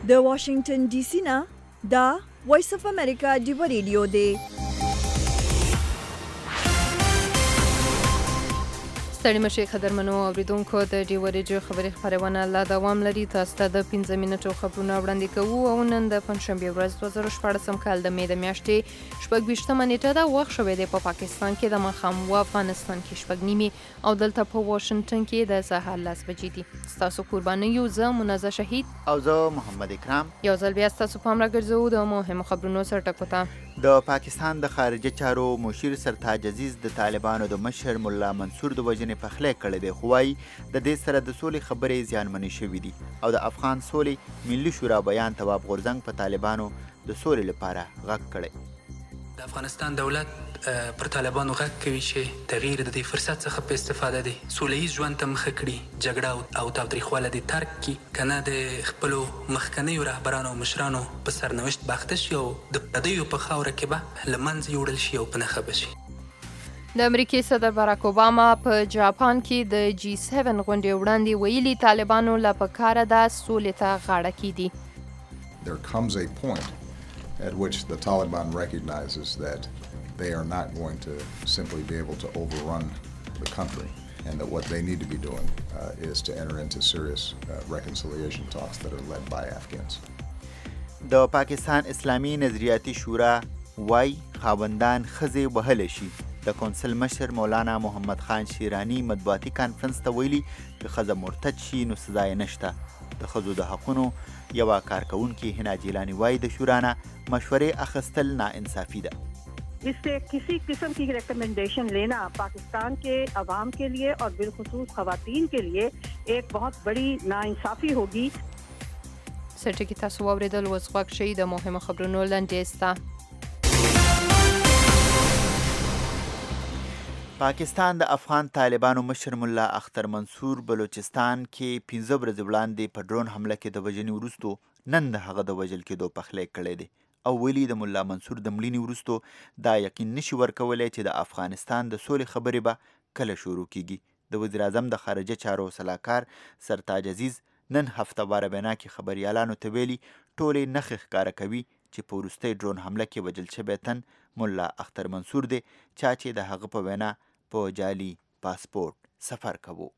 د واشنگټن ډي سي نه دا وایس اف امریکا دی ریډیو دی. ستړي مشي قدرمنو اوریدونکو د ډیو ریډیو خبري خبرونه لا دوام لري. تاسو ته د 15 منټو خبرونه وړاندې کوو او نن د پنځشنبه ورځ 2014 کال د مې د میاشتې 28 نیټه دا وخت شوې ده په پاکستان کې د ماښام او افغانستان کې 8 او دلته په واشنگټن کې د سهار 10 بجې دي. تاسو قرباني یو زه منازه شهید او زه محمد اکرام یو ځل بیا تاسو پام راګرځو د مهمو خبرونو سره ټکوته. د پاکستان د خارجه چارو مشیر سرتاج عزیز د طالبانو د مشر مولا منصور د وجنې پخلی کړی دی، خو وايي د دې سره د سولې خبرې زیانمنې شوې دي او د افغان سولې ملي شورا بیان تواب غورځنګ په طالبانو د سولې لپاره غږ کړی. د افغانستان دولت پر طالبانو غږ کوي چې تغییر د دې فرصت څخه په استفاده دی سولهییز ژوند ته مخه کړي، جګړه او تاوتریخواله دې ترک کړي، که نه د خپلو مخکنیو رهبرانو او مشرانو په سرنوشت باخته شي او د پردیو په خاوره کې به له منځه یوړل شي او په نښه به شي. د امریکای صدر باراک اوباما په جاپان کې د G7 غونډې وړاندې ویلي طالبانو لا په کار ده سولې ته غاړه کیدي. There comes a point at which the Taliban recognizes that they are not going to simply be able to overrun the country and that what they need to be doing is to enter into serious reconciliation talks that are led by Afghans. د پاکستان اسلامي نظریاتي شورا وای خاوندان خزې وهلی شي. د کونسل مشر مولانا محمد خان شیرانی مطبوعاتي کانفرنس ته ویلي چې ښځه مرتد شي نو سزا یې نشته. د ښځو د حقونو یوه کارکوونکې هنا جیلانی وایي د شورا نه مشورې اخیستل ناانصافي ده. اس سے کسی قسم کی ریکمنڈیشن لینا پاکستان کے عوام کے لیے اور بالخصوص خواتین کے لیے ایک بہت بڑی ناانصافی ہوگی. سرټکی تاسو واوریدل اوس غوږ شئ د مهمو خبرونو لنډیز ته. پاکستان د افغان طالبانو مشر ملا اختر منصور بلوچستان کې 15 ورځې وړاندې په ډرون حمله کې د وژنې وروستو نن د هغه د وژل کېدو پخلی کړی دی او ویلي د ملا منصور د مړینې وروستو دا یقین نشي ورکولی چې د افغانستان د سولې خبرې به کله شروع کیږي. د وزیر اعظم د خارجه چارو سلاکار سرتاج عزیز نن هفتهواره وینا کې خبریالانو ته ویلي ټولې نښې ښکاره کوي چې په وروستۍ ډرون حمله کې وژل شوی تن ملا اختر منصور دی، چا چې د هغه په وینا په جعلي پاسپورت سفر کوو.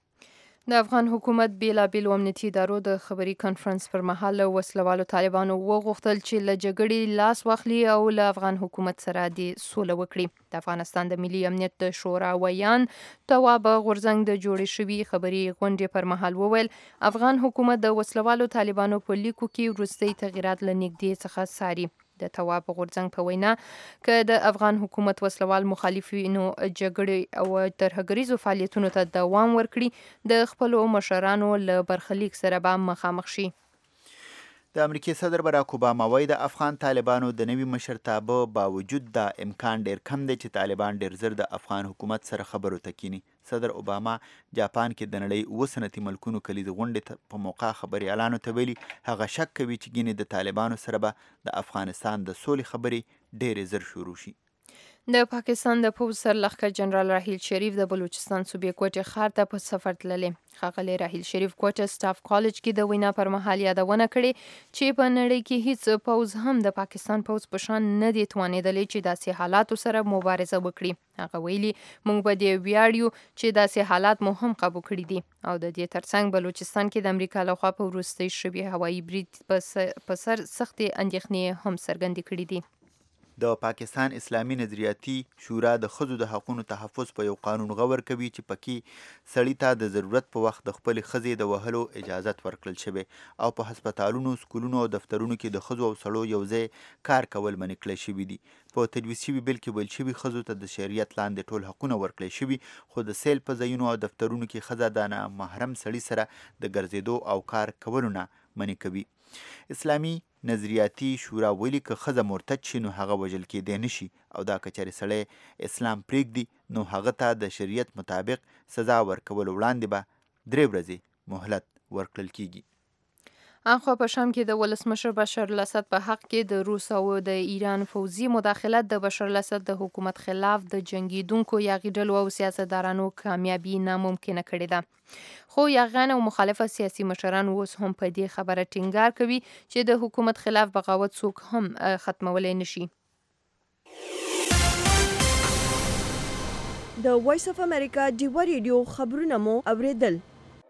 د افغان حکومت بیلابیلو امنیتي ادارو د خبري کانفرنس پر مهال وسلوالو طالبانو وغوښتل چې له جګړې لاس واخلي او له افغان حکومت سره د سوله وکړي. د افغانستان د ملي امنیت د شورا ویان تواب غورځنګ د جوړې شوي خبري غونډې پر مهال وویل افغان حکومت د وسلوالو طالبانو په لیکو کې وروستي تغیرات له نږدې څخه څاري. د تواب غورځنګ په وینا که د افغان حکومت وسلوال مخالفینو جګړې او ترهګریزو فعالیتونو ته دوام ورکړي د خپلو مشرانو له برخلیک سره به مخامخ شي. د امریکای صدر باراک اوباما وایي د افغان طالبانو د نوي مشرتابه باوجود دا امکان ډیر کم دی چې طالبان ډیر زر د افغان حکومت سره خبرو ته کینی. صدر اوباما جاپان کې د نړۍ 7 صنعتي ملکونو کلیدي غونډې په موقع خبریالانو ته ویلي هغه شک کوي چې ګینې د طالبانو سره به د افغانستان د سولې خبرې ډیرې زر شروع شي. د پاکستان د پوځ سرلښکر جنرال راحیل شریف د بلوچستان صوبې کوټې ښار ته په سفر تللی. ښاغلی راحیل شریف کوټه سټاف کالج کې د وینا پر مهال یادونه کړې چې په نړۍ کې هیڅ پوځ هم د پاکستان پوځ په شان نه دی توانېدلی چې داسې حالاتو سره مبارزه وکړي. هغه ویلي موږ په دې ویاړو چې داسې حالات مو هم قبول کړي دي او د دې ترڅنګ بلوچستان کې د امریکا لخوا په وروستي شوي هوایي برید په سر سختې اندېښنې هم څرګندې کړي دي. د پاکستان اسلامي نظریاتي شورا د ښځو د حقوقو تحفظ په یو قانون غور کوي چې پکې سړی ته د ضرورت په وخت د خپل ښځې د وهلو اجازت ورکړل شوی او په هسپتالونو، سکولونو او دفترونو کې د ښځو او سړو یو ځای کار کول منع کړی شوي دي. په تجویز شوي بیل کې ویل شوي ښځو ته د شریعت لاندې ټول حقونه ورکړی شوي، خو د سیل په ځایونو او دفترونو کې ښځه د نامحرم سړي سره د ګرځېدو او کار کولو نه منع کوي. اسلامي نظریاتي شورا ویلي که ښځه مرتد شي نو هغه وژل کېدی نشي او دا که چېرې سړی اسلام پرېږدي نو هغه ته د شریعت مطابق سزا ورکولو وړاندې به 3 ورځې مهلت ورکړل کیږي. اخوا په شام کې د ولسمشر بشار الاسد په حق کې د روس او د ایران فوزي مداخلت د بشار الاسد د حکومت خلاف د جنگیدونکو یاغي ډلو او سیاستدارانو کامیابی ناممکنه کړې ده. خو یاغیان او مخالفه سیاسي مشران اوس هم په دې خبره ټینګار کوي چې د حکومت خلاف بغاوت څوک هم ختمولی نشي. د وایس اف امریکا ډیوا ریډیو خبرونه مو اوریدل.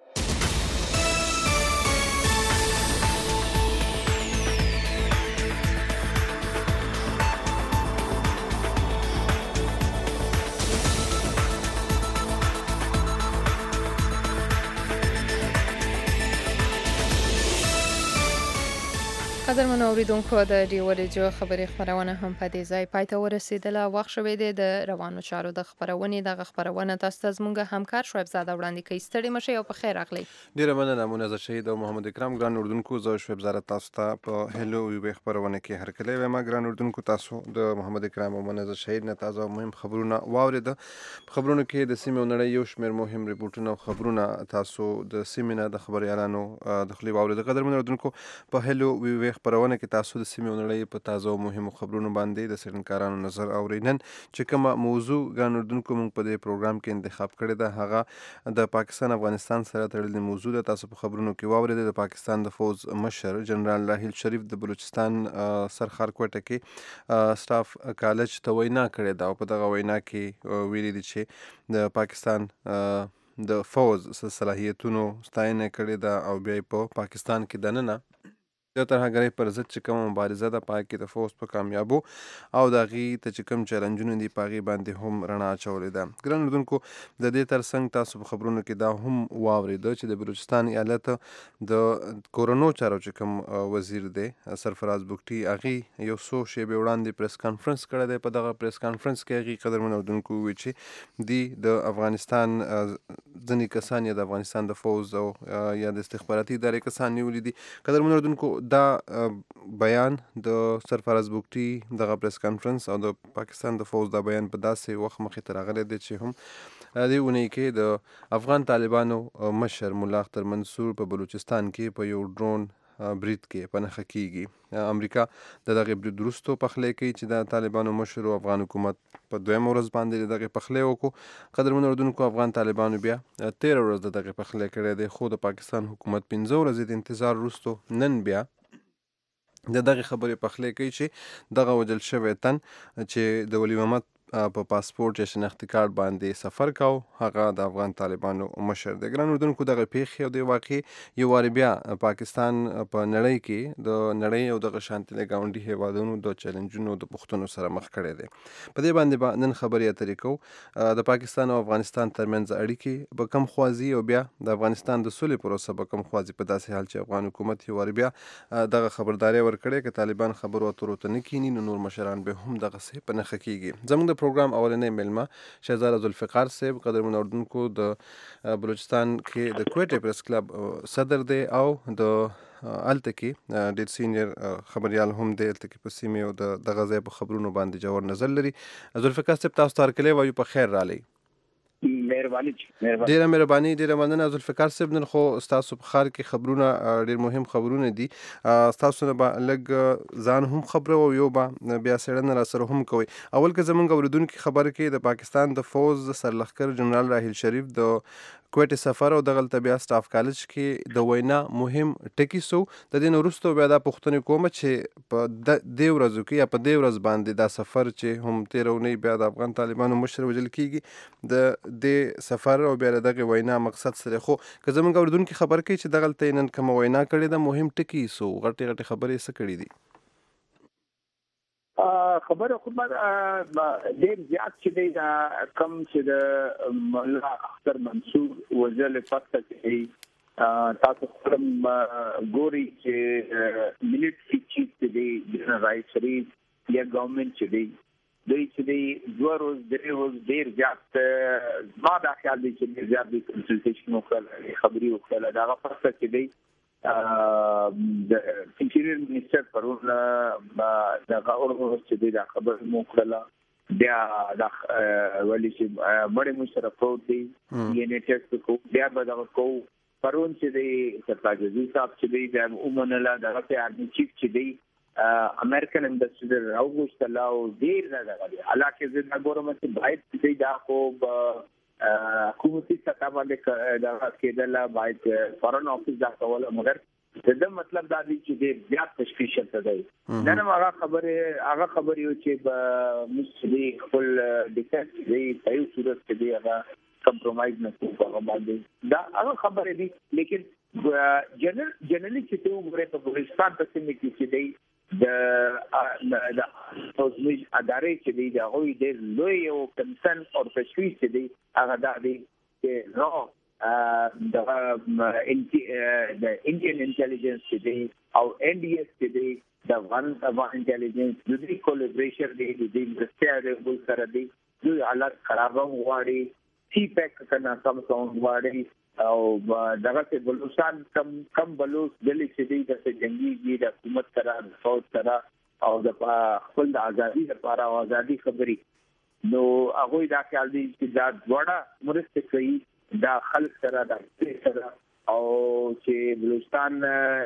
قدرمنو اوریدونکو د ډیوا ریډیو خبري خبرونه هم په دې ځای پای ته ورسېدله. وخت شوی دی د روانو چارو د خبرونې دغه خبرونه تاسو ته زموږ همکار شعیب زاده وړاندې کوي. ستړي مشئ او په خیر راغلی. ډیره مننه منزه شهید او محمد اکرام. ګران اردوونکو زه شعیب زاده تاسو ته په هلو وی خبرونه کې هرکلی وایم. ګران اردوونکو تاسو د محمد اکرام او منزه شهید نه تازه او مهم خبرونه واورید. په خبرونو کې د سیمې نړۍ یو شمېر مهم ریپورتونه او خبرونه تاسو د سیمې نه د خبريالانو د خولې واورید. قدرمنو اردوونکو په هلو وی خبرونه کې تاسو د سیمې نړۍ په تازه او مهمو خبرونو باندې د څېړنکارانو نظر اورینن چې کومه موضوع ګران اردوونکو موږ په دې پروګرام کې انتخاب کړې ده هغه د پاکستان افغانستان سره تړلې موضوع ده. تاسو په خبرونو کې واورید د پاکستان د فوز مشر جنرال راحیل شریف د بلوچستان سرخار کوټه کې سټاف کالج ته وینا کړې ده او په دغه وینا کې ویلي دي چې د پاکستان د فوز صلاحیتونو ستاینه کړې ده او بیا په پاکستان کې دننه د ترهګرۍ پر ضد چې کومه مبارزه ده پای کې د فوز په کامیابو او د هغې ته چې کوم چیلنجونه دي په هغې باندې هم رڼا اچولې ده. ګران اردوونکو د دې ترڅنګ تاسو په خبرونو کې دا هم واورېده چې د بلوچستان ایالت د کورونو چارو چې کوم وزیر دی سرفراز بګټي هغې یو څو شېبې وړاندې پریس کانفرنس کړی دی. په دغه پریس کانفرنس کې هغې قدرمنو اردوونکو وویل چې دوی د افغانستان ځینې کسان یا د افغانستان د فوز او یا د استخباراتي ادارې کسان نیولي دي. قدرمنو اردوونکو دا بیان د سرفراز بګټي دغه پریس کانفرنس او د پاکستان د فوز دا بیان په داسې وخت مخې ته راغلی دی چې هم دې اونۍ کې د افغان طالبانو مشر ملا اختر منصور په بلوچستان کې په یو ډرون برید کې په نښه کیږي. امریکا د دغه برید وروسته پخلی کوي چې د طالبانو مشر او افغان حکومت په دویمه ورځ باندې دغه پخلی وکړو. قدرمنو اردوونکو افغان طالبانو بیا 13 ورځ دغه پخلی کړی دی خو د پاکستان حکومت 15 ورځې د انتظار وروسته نن بیا د دغه خبرې پخلی کوي چې دغه وژل شوی تن چې د ولی محمد په پاسپورت یا شناختي کارت باندې سفر کاو هغه د افغان طالبانو مشر دی. ګران اردوونکو دغه پیښې او د واقعې یو وارې بیا پاکستان په نړۍ کې د نړۍ او دغه شانتي د ګاونډي هیوادونو د چیلنجونو د پوښتنو سره مخ کړی دی. په دې باندې نن خبرې اترې کوو د پاکستان او افغانستان ترمنځ اړیکې به کم خوازي او بیا د افغانستان د سولې پروسه به کم خوازي په داسې حال چې افغان حکومت یو وارې بیا دغه خبرداری ورکړی که طالبان خبرو اترو ته نه کینی نو نور مشران به هم دغسې په نښه کیږي. زموږ د پروګرام اولنۍ میلمه شهزاده ذوالفقار صاحب قدرمنو اردوونکو د بلوچستان کې د کوټې پریس کلب صدر دی او د الته کې ډېر سینیر خبریال هم دی الته کې په سیمې او د دغه ځای په خبرونو باندې جوړ نظر لري. ذوالفقار صاحب تاسو ته هرکلی وایو په خیر رالی. ډیره مهرباني ډیره مننه ذوالفقار صاحب. نن خو ستاسو په ښار کې خبرونه ډیر مهم خبرونه دي. ستاسو نه به لږ ځان هم خبره او یو به بیا څېړنه را سره هم کوئ. اول که زموږ اورېدونکي خبره کوي د پاکستان د فوز سرلښکر جنرال راحیل شریف د کوټې سفر او دغلته بیا سټاف کالج کې د وینا مهم ټکي سو د دې نه وروسته بیا دا پوښتنې کوم چې په دې ورځو کې یا په دې ورځ باندې دا سفر چې هم تېره اونۍ بیا د افغان طالبانو مشر وژل کیږي د دې سفر او بیا دغه وینا مقصد سره خو که زموږ اورېدونکي خبر کوي چې دغلته نن کومه وینا کړې ده مهم ټکي سو غټې غټې خبرې څه کړي دي؟ خبره خو ډېر زیات چې دی دا کم چې د ملا اختر منصور وژل پته کې تاسو خپل ګوري چې ملټري چیف دی جنرال راحیل شریف یا ګورنمنت چې دی دوی چې دی 2 ورځې 3 ورځې ډېر زیات ما دا خیال دی چې ډېر زیات دی کنسلټیشن وکړل خبري وکړل دا هغه پته چې دی د انټیریور منیسټر پرون دا اورغه چې دا خبر مو کړله بیا دا ولی چې مړ مو سره پروت دی یې نیټ کو بیا به دا کو پرون چې دی سرتاج عزیز صاحب چې دی د ومنله دغه آرمي چیف چې دی امریکن امبیسډر راوغوښتل او ډېر نه دغه حالانکه زه دا ګورم چې باید چې دا خو حکومتي سطح باندې دغه کېدله باید فارن افیس دا کوله مګر دا مطلب دا دی چې ډېر زیات تشخیص شته دی نن هغه خبرې یو چې مسلي خپل ډیفنس دی په یو صورت کې دی هغه کمپرمایز نه کوي هغه باندې دا هغه خبرې دي لیکن جنرالي چې ته وګورې په بلوچستان په سیمه کې چې دی د اوسمج ادارې چې دی دا هوی ډېر لوی او کنسن او تشویش چې دی هغه دا دی چې نو د انډین انټيليجنس چې دی او NDS چې دی د وان انټيليجنس د دې کولیبریشن دی د انډستریال سره دی دوی حالات خرابم غواړي سی پیک کنه کم غواړي او دغه څه بلوچستان کم بلوچ دلی چې دی د جنگي دی د حکومت سره د فوج سره او د خپل د ازادي لپاره او ازادي خبري نو هغه دا خیال دی چې دا وړه مرسته کوي دا خلک سره د سره او چې بلوچستان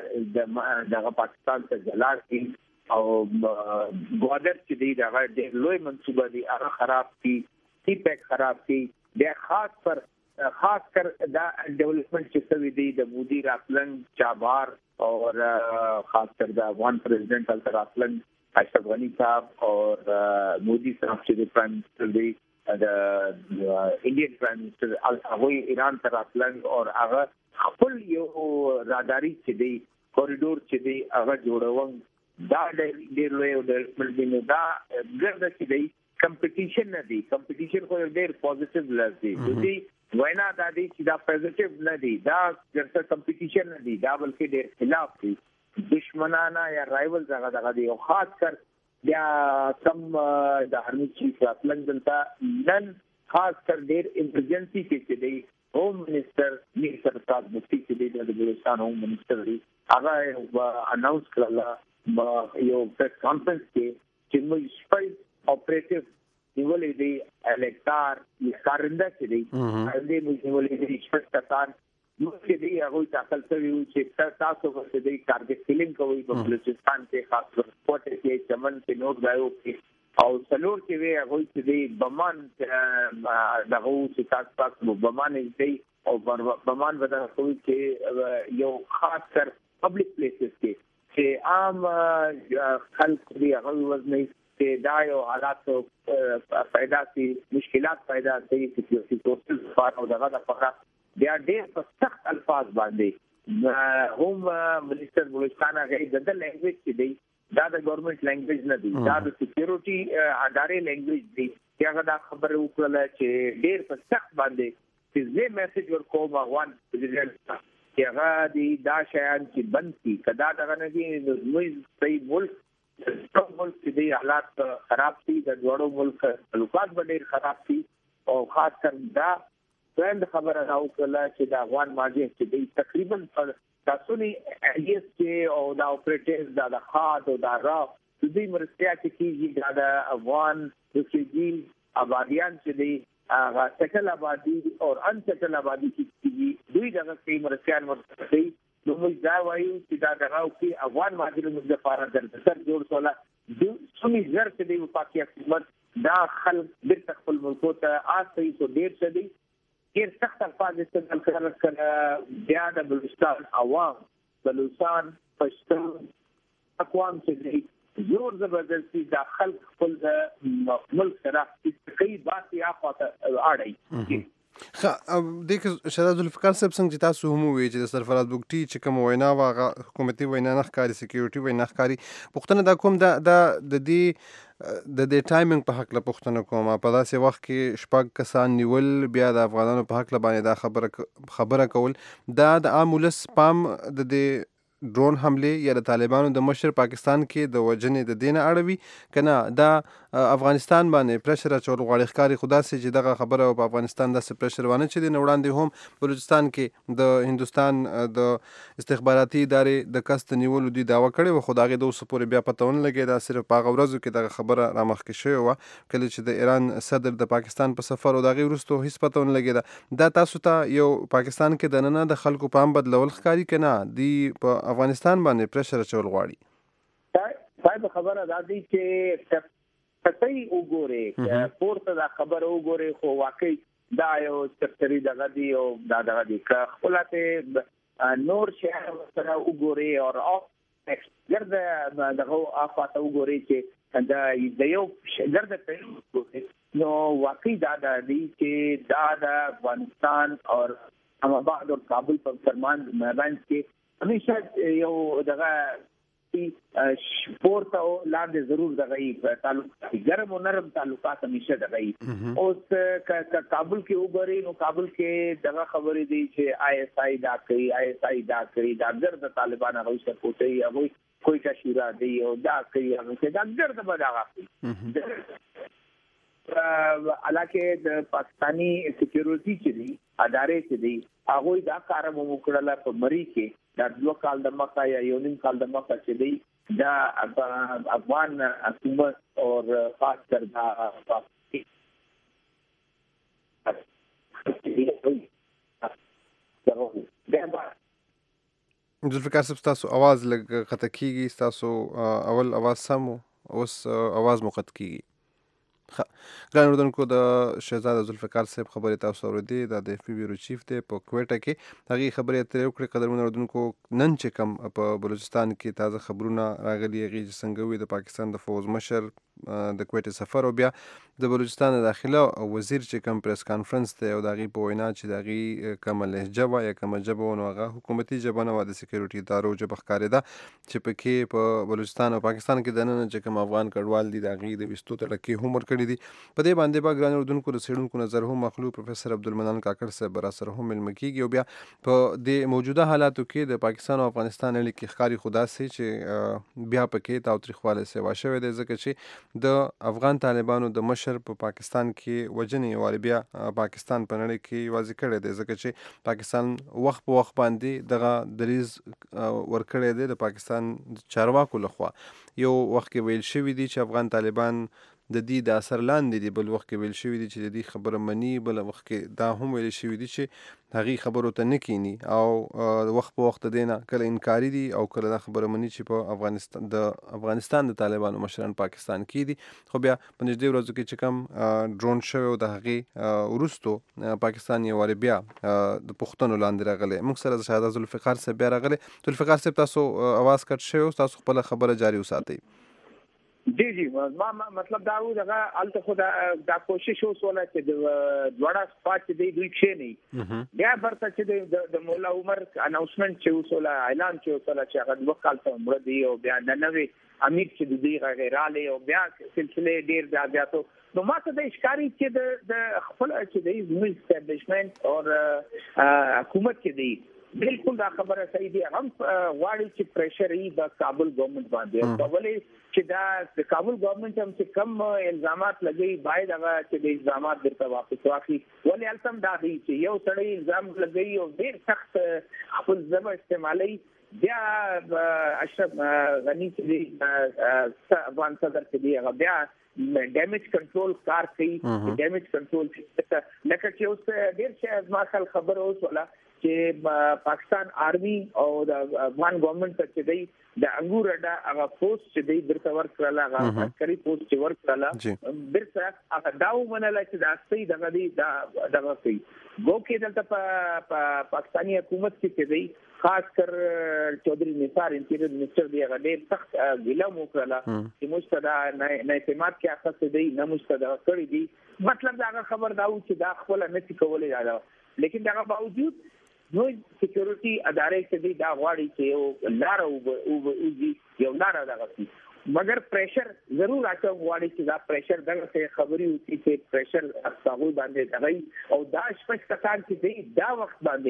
دغه پاکستان ته جلال کی او بورډر چې دی دغه ډېر لوی منصوبه دی هغه خراب کی سی پیک خراب کی د خاص کر دا ډیولپمنٹ چې سوي دی د مودي راتلنګ چابهار او خاص کر د افغان پریزیدنٹ راتلنګ اشرف غنی صاحب او مودي صاحب چې د پرایم منسٹر دی د انډین پرایم منسٹر هغه ایران ته راتلنګ او هغه خپل یو راداري چې دی کوریډور چې دی هغه جوړون دا ډېر لوی ډیولپمنٹ دی نو دا ګرځي چې دی کمپټیشن نه دی کمپټیشن خو ډېر پوزټیو لري دوی وینا دا دی چې دا پوزټیو نه دی دا څه کمپټیشن نه دی دا بلکې ډېر خلاف دی دشمنانه یا رایولز هغه دی او خاص کر بیا کم د آرمي چیف راتلنګ دلته نن خاص کر ډېر ایمرجنسي کې دی ہوم منسٹر میر سرفراز مفتی چې دی د بلوچستان ہوم منسٹر دی هغه اناونس کړل یو پریس کانفرنس کې چې موږ شپږ اپریټیو نیولې دی الکتار کارنده چې دی دې موږ نیولې دی شپږ کسان نو چې دی هغه تاسو ته ویل چې تاسو ورته دی ټارګټ کیلینګ کوي په بلوچستان کې خاص کر کوټه کې چمن کې نوٹ غایو کې او څلور کې وی هغه چې دی بمان دغه چې تاسو بمان دی او بمان ودا کوي چې یو خاص کر پبلک پلیسز کې چې عام خلک دی هغه وزنه چې دا یو حالات پیدا سي مشکلات پیدا سي سکیورټي فورسز فار او دغه د فقره بیا ډېر په سخت الفاظ باندې هم منسٹر بلوچستان هغه د لنګویج چې دی دا د ګورنمنت لنګویج نه دی دا د سکیورټي ادارې لنګویج دی چې هغه دا خبره وکړه چې ډېر په سخت باندې چې زه میسج ورکوم افغان پریزیدنت چې هغه دی دا شیان چې بند کی کدا دغه نه دی نو صحیح ملک ملک چې دی حالات خراب دي د دوړو ملک تعلقات ډېر خراب دي او خاص کر دا څنګه خبره راوکړه چې د افغان ماجي چې دی تقریبا تاسو نه ایس کې او دا اپریټیز دا د خاط او دا را د دې مرستیا چې کیږي د افغان ریفیوجی آبادیان چې دی هغه سټل آبادی او ان سټل آبادی چې دوی دغه کې مرستیان ورته نو موږ دا وایو چې دا دغه کې افغان مهاجرینو لپاره د سر جوړ سوله د سمي زر چې دی په پاکي حکومت دا خلک د خپل ملک ته آسي سو ډیر څه دی ډیر سخت الفاظ استعمال کړل بیا د بلوچستان عوام بلوچستان پښتون اقوام چې دی زور زبردستی د خلک خپل ملک سره کوي باسي اخواته اړای د شهزاد ذوالفقار صاحب څنګه چې تاسو هم وایي چې د سرفراز بوګټي چې کوم وینا واغه حکومتي وینا نه ښکاري سکیورټي وینا ښکاري پښتنه دا کوم د دې ټایمینګ په حق له پښتنه کوم په داسې وخت کې شپږ کسان نیول بیا د افغانانو په حق له باندې دا خبره کول دا د عام ولس پام د دې ډرون حمله یا د طالبانو د مشر پاکستان کې د وجنې د دینه اړوي کنه دا افغانستان باندې پرشر اچول غواړي ښکاري خو داسې چې دغه خبره په افغانستان داسې پرشر وانه چې د وړاندې هم بلوچستان کې د هندوستان د استخباراتي ادارې د کس نیولو دی دعوه کړې و خو د هغې د اوسه پورې بیا پته ونه لګېده صرف په هغه ورځو کې دغه خبره رامخکې شوې وه کله چې د ایران صدر د پاکستان په سفر او د هغې وروستو هېڅ پته ونه لګېده. دا تاسو ته یو پاکستان کې دننه د خلکو پام بدلول ښکاري که نه دی په افغانستان باندې پرشر اچول غواړي؟ صاحب خبره دا دی چې کتای وګوري پورته دا خبره وګوري خو واقعي دا یو سکتري دغه دی او دا دغه دی که خپلته نور شهر سره وګوري او ګرد دغه افاته وګوري چې دا یو ګرد په نو واقعي دا دی چې دا د افغانستان او اسلام آباد او کابل په فرمان میدان کې همیشه یو دغه پورته او لاندې ضرور دغه تعلق ګرم او نرم تعلقات همیشه دغه اوس کابل کې وګورئ نو کابل کې دغه خبرې دي چې آی اس آی دا کوي دا ګرد طالبان هغه سپورټي هغه کوئی کا شورا دی او دا کوي هغه دا ګرد به دغه علاقه د پاکستانی سکیورټي چې دي ادارې چې دي هغه دا کار مو وکړل په مری کې دا 2 کال د مخه یا یو نیم کال د مخه چې دی دا افغان حکومت او خاص کر دا ذوالفقار صاحب تاسو आवाज لږ قطع کیږي تاسو اول आवाज سم اوس आवाज مو قطع کیږي. ګران اردوونکو د شهزاده ذوالفقار صاحب خبرې تاسو اورېدې دا د اف پی بیورو چیف دی په کویټه کې هغې خبرې اترې وکړې. قدرمنو اردوونکو نن چې کوم په بلوچستان کې تازه خبرونه راغلي هغې چې څنګه وي د پاکستان د فوز مشر د کویټې سفر او بیا د بلوچستان د داخله وزیر چې کوم پریس کانفرنس دی او د هغې په وینا چې د هغې کومه لهجه وه یا کومه ژبه وه نو هغه حکومتي ژبه نه وه د سکیورټي ادارو ژبه ښکارېده چې پکې په بلوچستان او پاکستان کې دننه چې کوم افغان کډوال دي د هغې د ویستو تړکې هم ورکړي دي. په دې باندې به ګران اردوونکو د څېړونکو نظر هم اخلو. پروفیسر عبدالمنان کاکړ صاحب به راسره هم مېلمه کېږي او بیا په د موجوده حالاتو کې د پاکستان او افغانستان اړیکې ښکاري خو داسې چې بیا پکې تاوتریخوالی سیوا شوی دی ځکه چې د افغان طالبانو د مشر په پاکستان کې وژنې واري بیا پاکستان په نړۍ کې یوازې کړی دی ځکه چې پاکستان وخت په وخت باندې دغه دریز ورکړی دی د پاکستان چارواکو لخوا. یو وخت کې ویل شوي دي چې افغان طالبان د دې د اثر لاندې دي، بل وخت کې ویل شوي دي چې د دې خبره مني، بل وخت کې دا هم ویل شوي دي چې هغې خبرو ته نه کینی او وخت په وخت د دې نه کله انکاري دي او کله دا خبره مني چې په افغانستان د طالبانو مشران پاکستان کې دي. خو بیا په نږدې ورځو کې چې کوم ډرون شوی او د هغې وروستو پاکستان یې وارې بیا د پوښتنو لاندې راغلی. موږ سره د شهزاده ذوالفقار صاحب بیا راغلی. ذوالفقار صاحب تاسو اواز کټ شوی او تاسو خپله خبره جاري وساتئ. جی ما مطلب دا و دغه الته خو دا کوشش وسوله چې د وړا سپاټ دی دوی کښې نه بیا برته چې د مولا عمر اناونسمنت چې وسوله اعلان چې وسوله چې هغه 2 کال ته مړ دی او بیا د نوې امیر چې د دې غیراله او بیا سلسله ډیر زیاتو نو ماته د اشکاری چې د خپل چې د زموږ اسټابلیشمنت او حکومت کې دی بالکل دا خبره صحیح دی. هم غواړي چې پریشر یې د کابل ګورنمنت باندې ولې چې دا د کابل ګورنمنت هم چې کم الزامات لګي باید هغه چې د الزامات درته واپس واخلي. ولې التم دا دی چې یو سړی الزام لګي او ډیر سخت خپل ژبه استعمالي بیا اشرف غنی چې افغان صدر چې دی هغه بیا ډیمیج کنټرول کار کوي. ډیمیج کنټرول لکه چې اوس ډیر څه ما خل خبر اوس ولا چې پاکستان آرمي او د افغان ګورنمنت چې دی د انګور اډا هغه پوسټ چې دی درته ورکړل هغه عسکري پوسټ چې ورکړل بیرته هغه داو منل چې د اصلي دغه دی دغه کوي گو کې دلته په پاکستانی حکومت کې دی خاص کر چودھری نثار انټیریئر منسٹر دی هغه ډېر سخت ګیله وکړه چې مستدا نه اعتماد کې اخته دی نه مستدا کړی دی. مطلب دا خبر داو چې دا خپل نه کولای دا لیکن دا باوجود نو سکیورټي ادارې چې دی دا غواړي چې یو لار او یو لار دغه مگر پریشر ضرور راځي غواړي چې دا پریشر دغه خبري وکړي چې پریشر هغه باندې دغه او دا شپږ کسان چې دی دا وخت باندې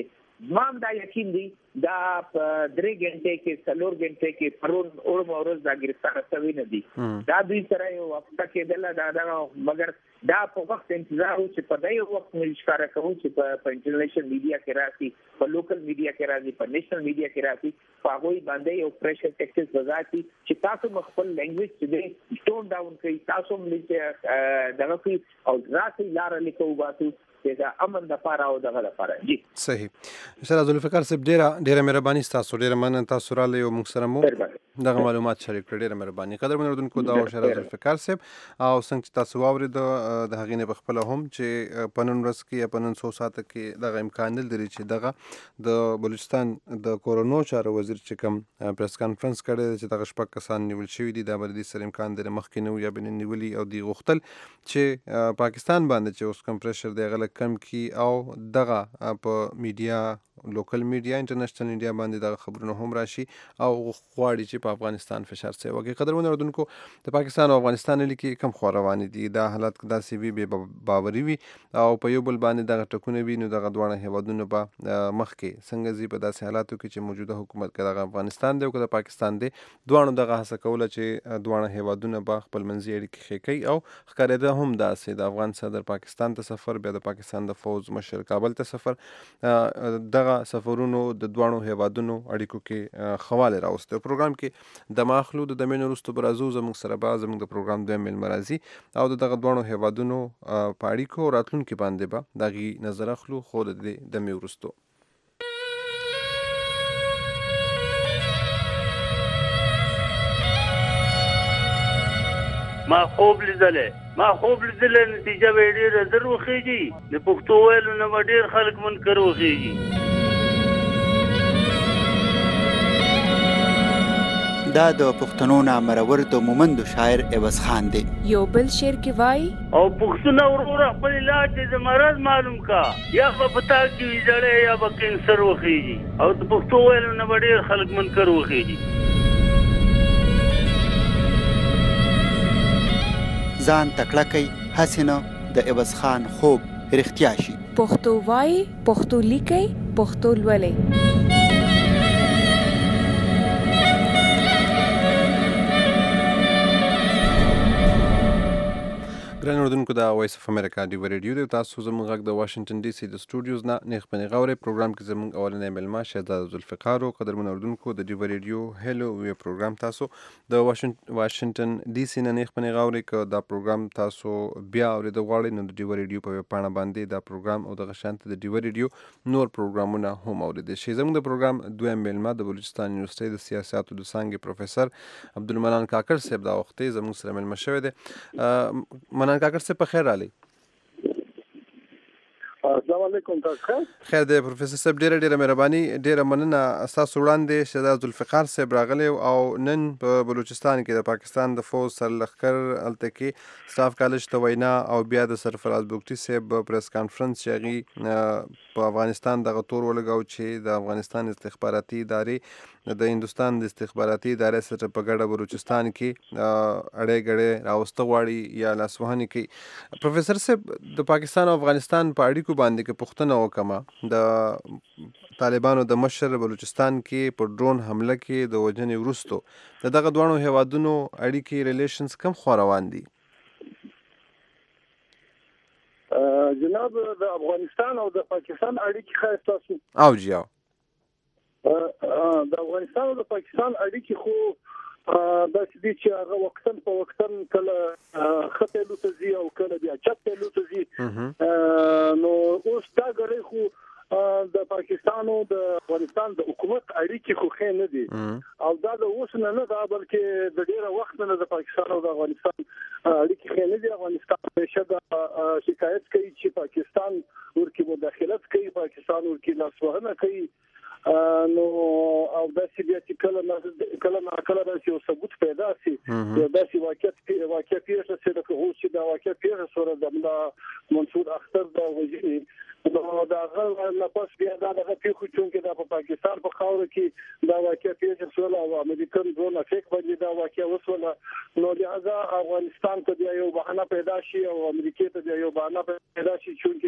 مام دا یقین دی دا 3 غنټه کې 4 غنټه کې پرون اور مورز دا گرفتار شوی نه دي دا دوی سره یو وخت کې دا مگر دا په وخت انتظار و چې په دغه وخت موږ ښکارا کوو چې په انټرنیشنل میډیا کې راځي په لوکل میډیا کې راځي په نېشنل میډیا کې راځي په هغه باندې یو پریشر ټیکسز وزاتي چې تاسو خپل لینګویج چې ټون ډاون کوي تاسو ملي دغه او ذاتي لار لیکو باسو دا امن د پاره او دغه لپاره جی صحیح سره ذوالفقار صاحب ډیره مهرباني تاسو ډیره مننه تاسو را له موږ سره مو دغه معلومات شریک کړئ ډیره مهرباني قدر منردونکو دا شره ذوالفقار صاحب او څنګه تاسو واورید د هغې نه بخپل هم چې پنن ورځ کې یا پنن 100 ساعت کې دغه امکان نه لري چې دغه د بلوچستان د کورونو چارو وزیر چې کوم پریس کانفرنس کړی چې دغه شپږ کسان نیول شوي دي دا باندې سره امکان لري مخکې نو یا بن نیولي او دی غوښتل چې پاکستان باندې چې اوس کوم پریشر دی غل کم کی او دغه په میډیا لوکل میډیا انټرنیشنل میډیا باندې دغه خبرونه هم راشي او غواړي چې په افغانستان فشار سي وګي قدرمن اردوونکو د پاکستان او افغانستان لیکي کم خو روان دي دا حالت داسې وي به باوري وي او په یو بل باندې دغه ټکونه وي نو دغه دوه هیوادونو په مخکې څنګه زی په داسې حالاتو کې چې موجوده حکومت کې دغه افغانستان دی او د پاکستان دی دوه دغه هڅه کوله چې دوه هیوادونو په خپل منځي اړیکې ښې کوي او ښکارېده هم داسې د افغان صدر پاکستان ته سفر بیا د پاکستان د فوج مشر کابل ته سفر دغه سفرونو د دوه هیوادونو اړیکو کې خواله راوسته پروګرام کې د ماخلو د دمن وروسته برازو زموږ سره به زموږ د پروګرام دوه مل مرزي او دغه دوه هیوادونو په اړیکو راتلونکو باندې به دغه نظر اخلو خو د دمه وروسته ما خوب لیدلې نتیجه به ډېره در وخیږي د پښتو ویلو نه به ډېر خلک منکر وخیږي دا د پښتنو نامرور د مومندو شاعر عوض خان دی یو بل شعر کې وای او پښتون ورور خپل علاج د مرض معلوم کا یا په پتا کې ویځړې یا په کینسر وخیږي او د پښتو ویلو نه به ډېر خلک منکر وخیږي ځان تکړه کوي حسینه د عوض خان خوب رښتیا شي پښتو وای پښتو لیکي پښتو لولي ګران اردوونکو د وایس اف امریکا دی ریډیو د تاسو زموږ غږ د واشنگټن ډي سي د سټوډیوز نه نیخ پنی غوړې پروګرام کې زموږ اولنې ملما شهزاد ذوالفقار او قدرمن اردوونکو د دی ریډیو هلو وی پروګرام تاسو د واشنگټن ډي سي نه نیخ پنی غوړې ک دا پروګرام تاسو بیا اورید غواړئ نو د دی ریډیو په پاڼه باندې دا پروګرام او د غشانت د دی ریډیو نور پروګرامونه هم اورید شي زموږ د پروګرام دوه ملما د بلوچستان یونیورسيټي د سیاست او د څنګه پروفیسور عبدالمنان کاکړ صاحب دا وخت زموږ سره ملما شوی دی کاکړ صاحب په خیر علي السلام علیکم تاسو خیر دی پروفیسور صاحب ډیره مهرباني ډیره مننه تاسو وړاندې شهزاد ذوالفقار صاحب راغلی او نن په بلوچستان کې د پاکستان د فوج سر لخر التکی سټاف کالج ته وینا او بیا د سرفراز بوکټي صاحب پریس کانفرنس چې په افغانستان دغه تور ولګاو چې د افغانستان استخباراتي ادارې د هندستان د استخباراتي ادارې سره په ګډه بلوچستان کې اړې ګړې راوسته غواړي یا لاسوهنې کوي پروفیسور صاحب د پاکستان او افغانستان په اړیکو باندې کې پوښتنه وکړم د طالبانو د مشر بلوچستان کې په ډرون حمله کې د وژنې وروسته دغه دوه هیوادونو اړیکې ریلیشنز کم خو روان دي جناب د افغانستان او د پاکستان اړیکې خاص تاسو او جیاو د افغانستان او د پاکستان اړیکې خو دا چې هغه وختن په وختن کله خطه لوتزي او کله بیا چته لوتزي نو اوس دا غړي خو د پاکستان او د افغانستان د حکومت اړیکې خو ښه نه دي او دا د اوس نه دا بلکې د ډیره وخت نه د پاکستان او د افغانستان اړیکې ښه نه دي افغانستان همیشه د شکایت کوي چې پاکستان ورکی مداخلت کوي پاکستان ورکی لاسوهنه کوي نو او داسې بیا چې کله داسې یو ثبوت پیدا شي یو داسې واقع پیښه چې د اوس چې دا واقع پیښه سره د منصور اختر د وژنې نو دا غل نه پس بیا دا دغه پیښه چې دا په پاکستان په خاور کې دا واقع پیښه سره او امریکن ډرون افیک باندې دا واقع وسوله نو لہذا افغانستان ته بیا یو بهانه پیدا شي او امریکا ته بیا یو بهانه پیدا شي چې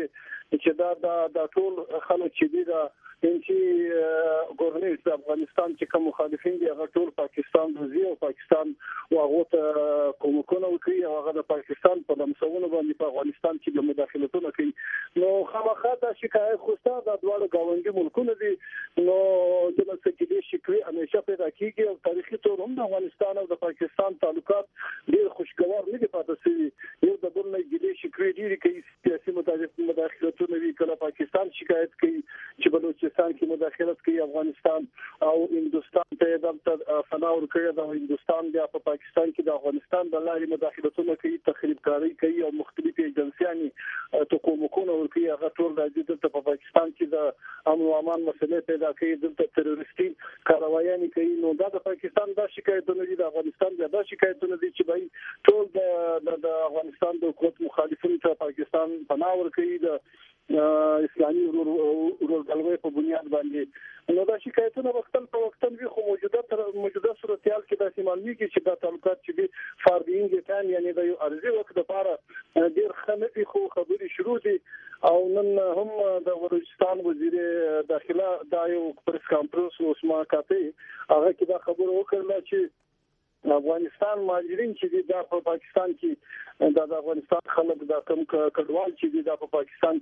چې دا ټول خلک چې دي دا انتي ګورنیز د افغانستان چې کوم مخالفین دي هغه ټول پاکستان راځي او پاکستان واغه ته کومکونه کوي او هغه د پاکستان په لمسونه باندې په افغانستان کې د مداخلتونه کوي نو خامخا دا شکایت خوسته د دوه گاونډي ملکونو دي نو د مسکې شکوي همیشه پیدا کیږي او تاریخي تور هم د افغانستان او د پاکستان تعلقات ډیر خوشگوار نه دي پاتې شوي یو د بل نه ګلې شکوي ډیر کوي سیاسي مداخلتونه وی کله پاکستان شکایت کوي چې بلوچستان کې مداخلت کوي افغانستان او هندستان ته د فناور کوي د هندستان بیا په پاکستان کې د افغانستان د لارې مداخلتونه کوي تخریبکاری کوي او مختلفې ایجنسیاني ته کومکونه ورکوي هغه ټول راځي د پاکستان کې د امن او امان مسلې پیدا کوي د تروریستي کاروایانه کوي نو دا د پاکستان د شکایتونو دي د افغانستان د شکایتونو دي چې بای ټول د افغانستان د حکومت مخالفین ته پاکستان پناه ورکوي د اسلامي ورورګلوي په بنیاد باندې نو دا شکایتونه وختاً وی خو موجوده صورتحال کې د سیمالوي کې چې د تعلقات چې د فاردین ګټان یعنی د یو ارزي وخت لپاره ډیر خنفي خو خبري شروع دي او نن هم د بلوچستان وزیر داخله د یو پریس کانفرنس عثمان کاپی هغه کې دا خبره وکړه چې افغانستان ماجرین چې د پاکستان کې د افغانستان خلک د کم کډوال چې د پاکستان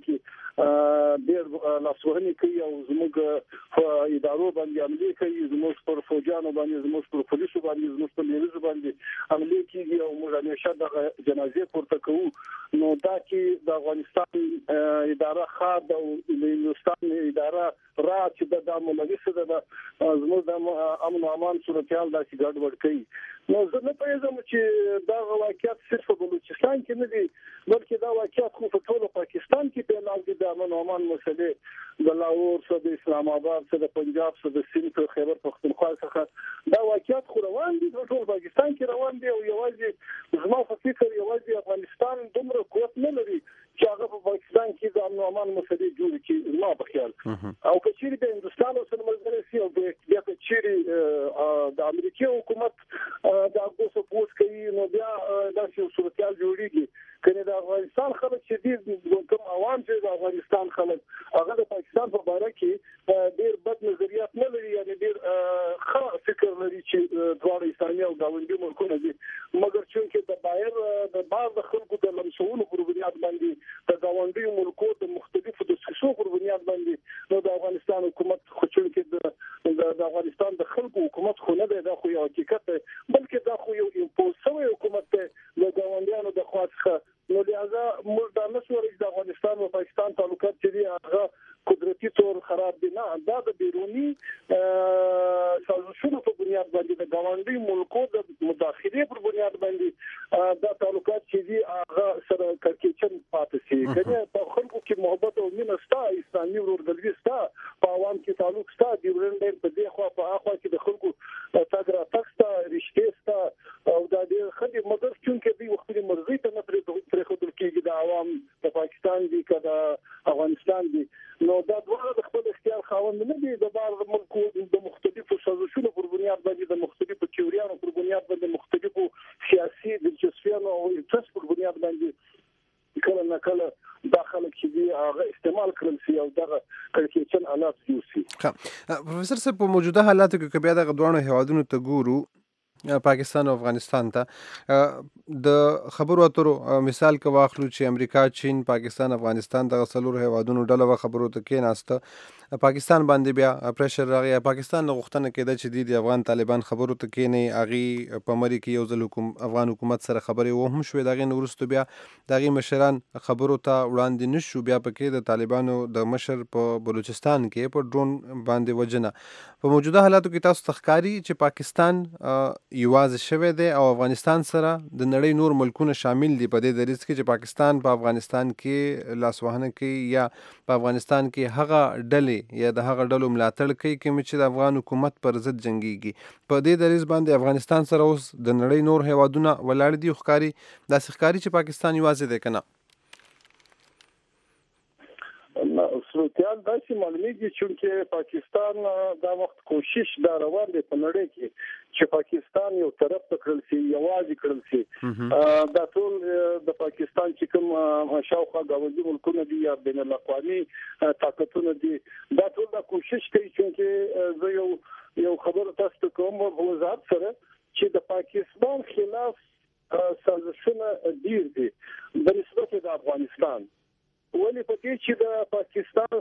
کې ډېر لاسوهنه کوي او زموږ ادارو باندې عملي کوي زموږ پر فوجانو باندې زموږ پر پولیسو باندې زموږ پر لیرزو باندې عملي کوي او موږ همیشه د جنازې پورته کوو نو دا چې د افغانستان اداره خاص او د هندستان اداره را چې د ملګری سره د زموږ د امن او امان صورتحال داسې ګډوډ کوي نو زه نه پېژنم چې دا واقعیت صرف په بلوچستان کې نه دي بلکې دا واقعیت خو په ټول پاکستان کې پیدا دي د امن او امان مسلې د لاهور څخه د اسلام آباد څخه د پنجاب څخه د سند څخه خیبر پختونخوا څخه دا واقعیت خو روان دي په ټول پاکستان کې روان دي او یوازې زما په فکر یوازې افغانستان دومره قوت نه لري چې هغه په پاکستان کې د امن او امان مسلې جوړ کړي زما په خیال او کچېری د هندستان سره ملګری سي او بیا کچېری د امریکای حکومت دا اوس پوس کوي نو بیا دا څه صورتحال جوړیږي کنه د افغانستان خلک چې دي کوم عوام چې د افغانستان خلک هغه د پاکستان په اړه کې ډېر بد نظریات نه لري یعنی ډېر ښه فکر لري چې دواړه اسلامي او گاونډي ملکونه دي مګر چې د بار د خلکو د لمسولو پر بنیاد باندې د گاونډي ملکو د مختلفو د سیاسو پر بنیاد باندې نو د افغانستان حکومت خو چې د افغانستان د خلکو حکومت خو نه دی دا خو یو حقیقت دی بلکې دا خو یو امپوز شوی حکومت دی د گاونډیانو د خوا څخه نو لہذا موږ د نشوري د افغانستان او پاکستان تعلقات چې دي هغه قدرتي تور خراب دي نه دا د بیرونی سازشونو په بنیاد باندې د گاونډي ملکو د مداخله پر بنیاد باندې دا تعلقات چې دي هغه سره کړکېچن پاتې شي کنه په خلکو کې محبت او مینه ستا اسلامي ورورګلوي ستا په عوام کې تعلق ستا د ورندې په دې خوا په اخوا کې د خلکو تاګرا تخته رښتې ستا او دا ډېر خدي مګر چې دوی وخت مرزي ته نه پرې خو د کېږي د عوام د پاکستان دي کدا افغانستان دي نو دا دوه د خپل اختیار خاوند نه دي د بار ملکو د مختلفو سازشونو پر بنیاد باندې د مختلفو تیوریانو پر بنیاد باندې مختلفو سیاسي دلچسپیانو او انټرست پر بنیاد باندې کله نه کله داخله کې دي هغه استعمال کړل شي او دغه کړکېچن حالات یوسي پروفیسور صاحب په موجوده حالاتو کې بیا د دوه هیوادونو ته ګورو پاکستان او افغانستان ته د خبرو اترو مثال کې واخلو چې امریکا چین پاکستان افغانستان د څلور هیوادونو ډله خبرو ته کې ناسته پاکستان باندې بیا پریشر راغی پاکستان غوښتنه کېده چې د افغان طالبان خبرو ته کې نه اغي په مری کې یو ځل افغان حکومت سره خبرې و هم شوې دغه نورستو بیا دغه مشران خبرو ته وړاندې نشو بیا پکې د طالبانو د مشر په بلوچستان کې په ډرون باندې وجنه په موجوده حالاتو کې تاسو تخکاری چې پاکستان یوازې شوی دی او افغانستان سره د نړۍ نور ملکونه شامل دي په دې دریځ کې چې پاکستان په افغانستان کې لاسوهنه کوي یا په افغانستان کې هغه ډلې یا د هغه ډلو ملاتړ کوي چې د افغان حکومت پر ضد جنگيږي په دې دریځ باندې افغانستان سره اوس د نړۍ نور هیوادونه ولاړ دي ښکاری داسې ښکاری چې پاکستان یوازې دی کنه صورتحال داسې معلومیږي چې پاکستان دا وخت کوشش دا روان دی په نړۍ کې چې پاکستان یو طرف ته کړل شي یوازې کړل شي دا ټول د پاکستان چې کوم شاوخوا غوړي ملکونه دي یا بین الاقوامي طاقتونه دي دا ټول د کوشش کوي چې زه یو خبر تاسو ته کوم وضاحت سره چې د پاکستان خلاف سازشونه ډیر دي د نسبت د افغانستان ولې په دې چې د پاکستان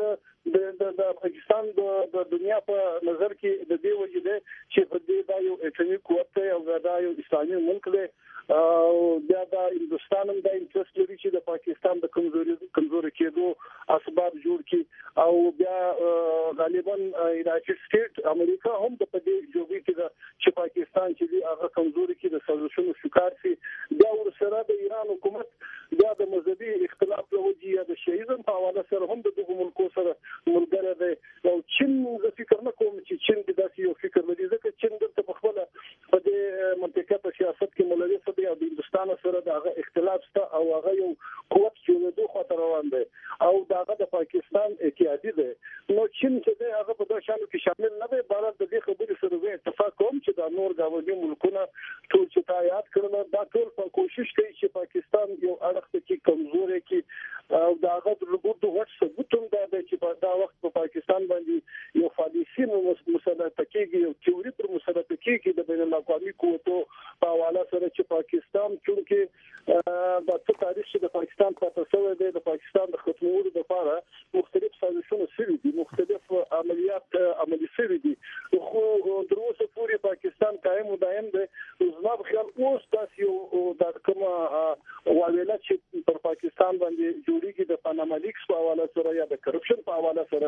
سره د پاکستان د دنیا په نظر کې د دې وجه ده چې په دې دا یو اټومي قوت دی او دا یو اسلامي ملک دی او بیا د هندستان هم د انټرست لري چې د پاکستان د کمزوري کېدو اسباب جوړ کړي او بیا غالبا یونایټډ سټیټ امریکا هم د پدې جوړي کې چې پاکستان چې هغه کمزوري کې د سازشونو شکار شي بیا ورسره د ایران حکومت بیا د مذهبي اختلاف له وجې یا د شیعیزم په حواله سره هم د دغه ملکو سره ملګری دی او چین زه فکر نه کوم چې چین داسې یو فکر لري ځکه چین دلته په خپله په دې منطقه په سیاست کې ملوث دی او د هندستان سره دغه اختلاف شته او هغه یو قوت جوړېدو خاطر روان دی او دغه د پاکستان اتحادیه دی نو چین چې دی هغه په دغه شانو کې شامل نه دی بلکې د دې خبرې سره زه اتفاق کوم چې د نور غوړي ملکونه ټول چې تایید کړل دا ټول په کوشش کوي چې پاکستان یو اړخ کې کمزوري کې او دغه د رګوت وټ ثبوتوم دا چې په دا وخت په پاکستان باندې یو فعالیت مسلط کېږي یو تیوري پر مسلط کېږي د بین الاقوامي قوتو په حواله سره چې پاکستان چونکې د تاریخ چې د پاکستان په تاسو د پاکستان د ختمولو لپاره مختلف سازشونه شوي دي مختلف عملیات عملي شوي دي خو تر اوسه پورې پاکستان قائم او دائم دی زما په خیال اوس تاسو یو د کومه واویلا چې پر پاکستان باندې جوړیږي د پاناما لیکس په حواله سره یا د کرپشن په حواله سره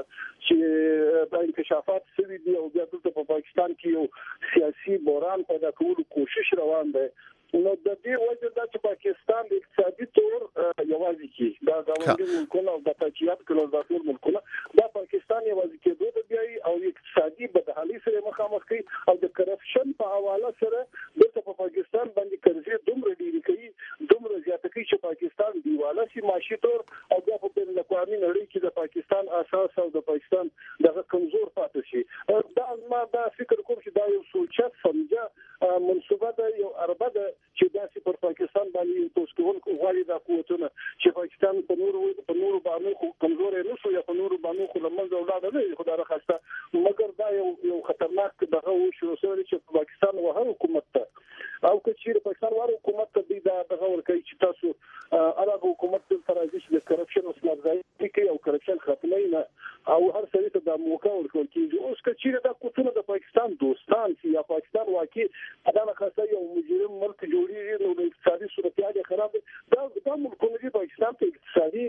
چې د انکشافات شوي دي او بیا په پاکستان کې یو سیاسي بحران پیدا کولو کوشش روان دی نو د دې وجه دا چې پاکستان د اقتصادي تور یوازې کې دا غوړي ملکونه او د تاجیات کولو د ټول ملکونه دا پاکستان یوازې کېدو د بیا او اقتصادي بدحالي سره مخامخ کوي او د کرپشن په حواله سره د پاکستان باندې قرضې دومره ډېری کوي دومره زیاته کوي چې پاکستان دیواله شي معاشي تور او بیا په بین الاقوامي نړۍ کې د پاکستان اساس او د پاکستان دغه کمزور پاتې شي دا ما دا فکر کوم چې دا یو سوچه سمجه منصوبه ده یو اربه ده چې داسې پر پاکستان باندې توسکول غواړي دا قوتونه چې پاکستان په نورو باندې کمزور نه شو یا په نورو باندې خو لمنځه ولاړ نه خدای راخسته مګر دا یو خطرناک دغه وشو چې پاکستان وه حکومت ته او که چیرې پاکستان واره حکومت ته دی دا دغه ورکوي چې تاسو عرب حکومت ته راځي چې د کرپشن او سلابځای کوي او کرپشن ختموي نه او هر څه ته د موقع ورکول کیږي اوس که چیرې دا قوتونه د پاکستان دوستان یا پاکستان واقعي دا خاصه یو مجرم ملک جوړیږي نو د اقتصادي صورتحال خراب دا ملکونه دی پاکستان ته اقتصادي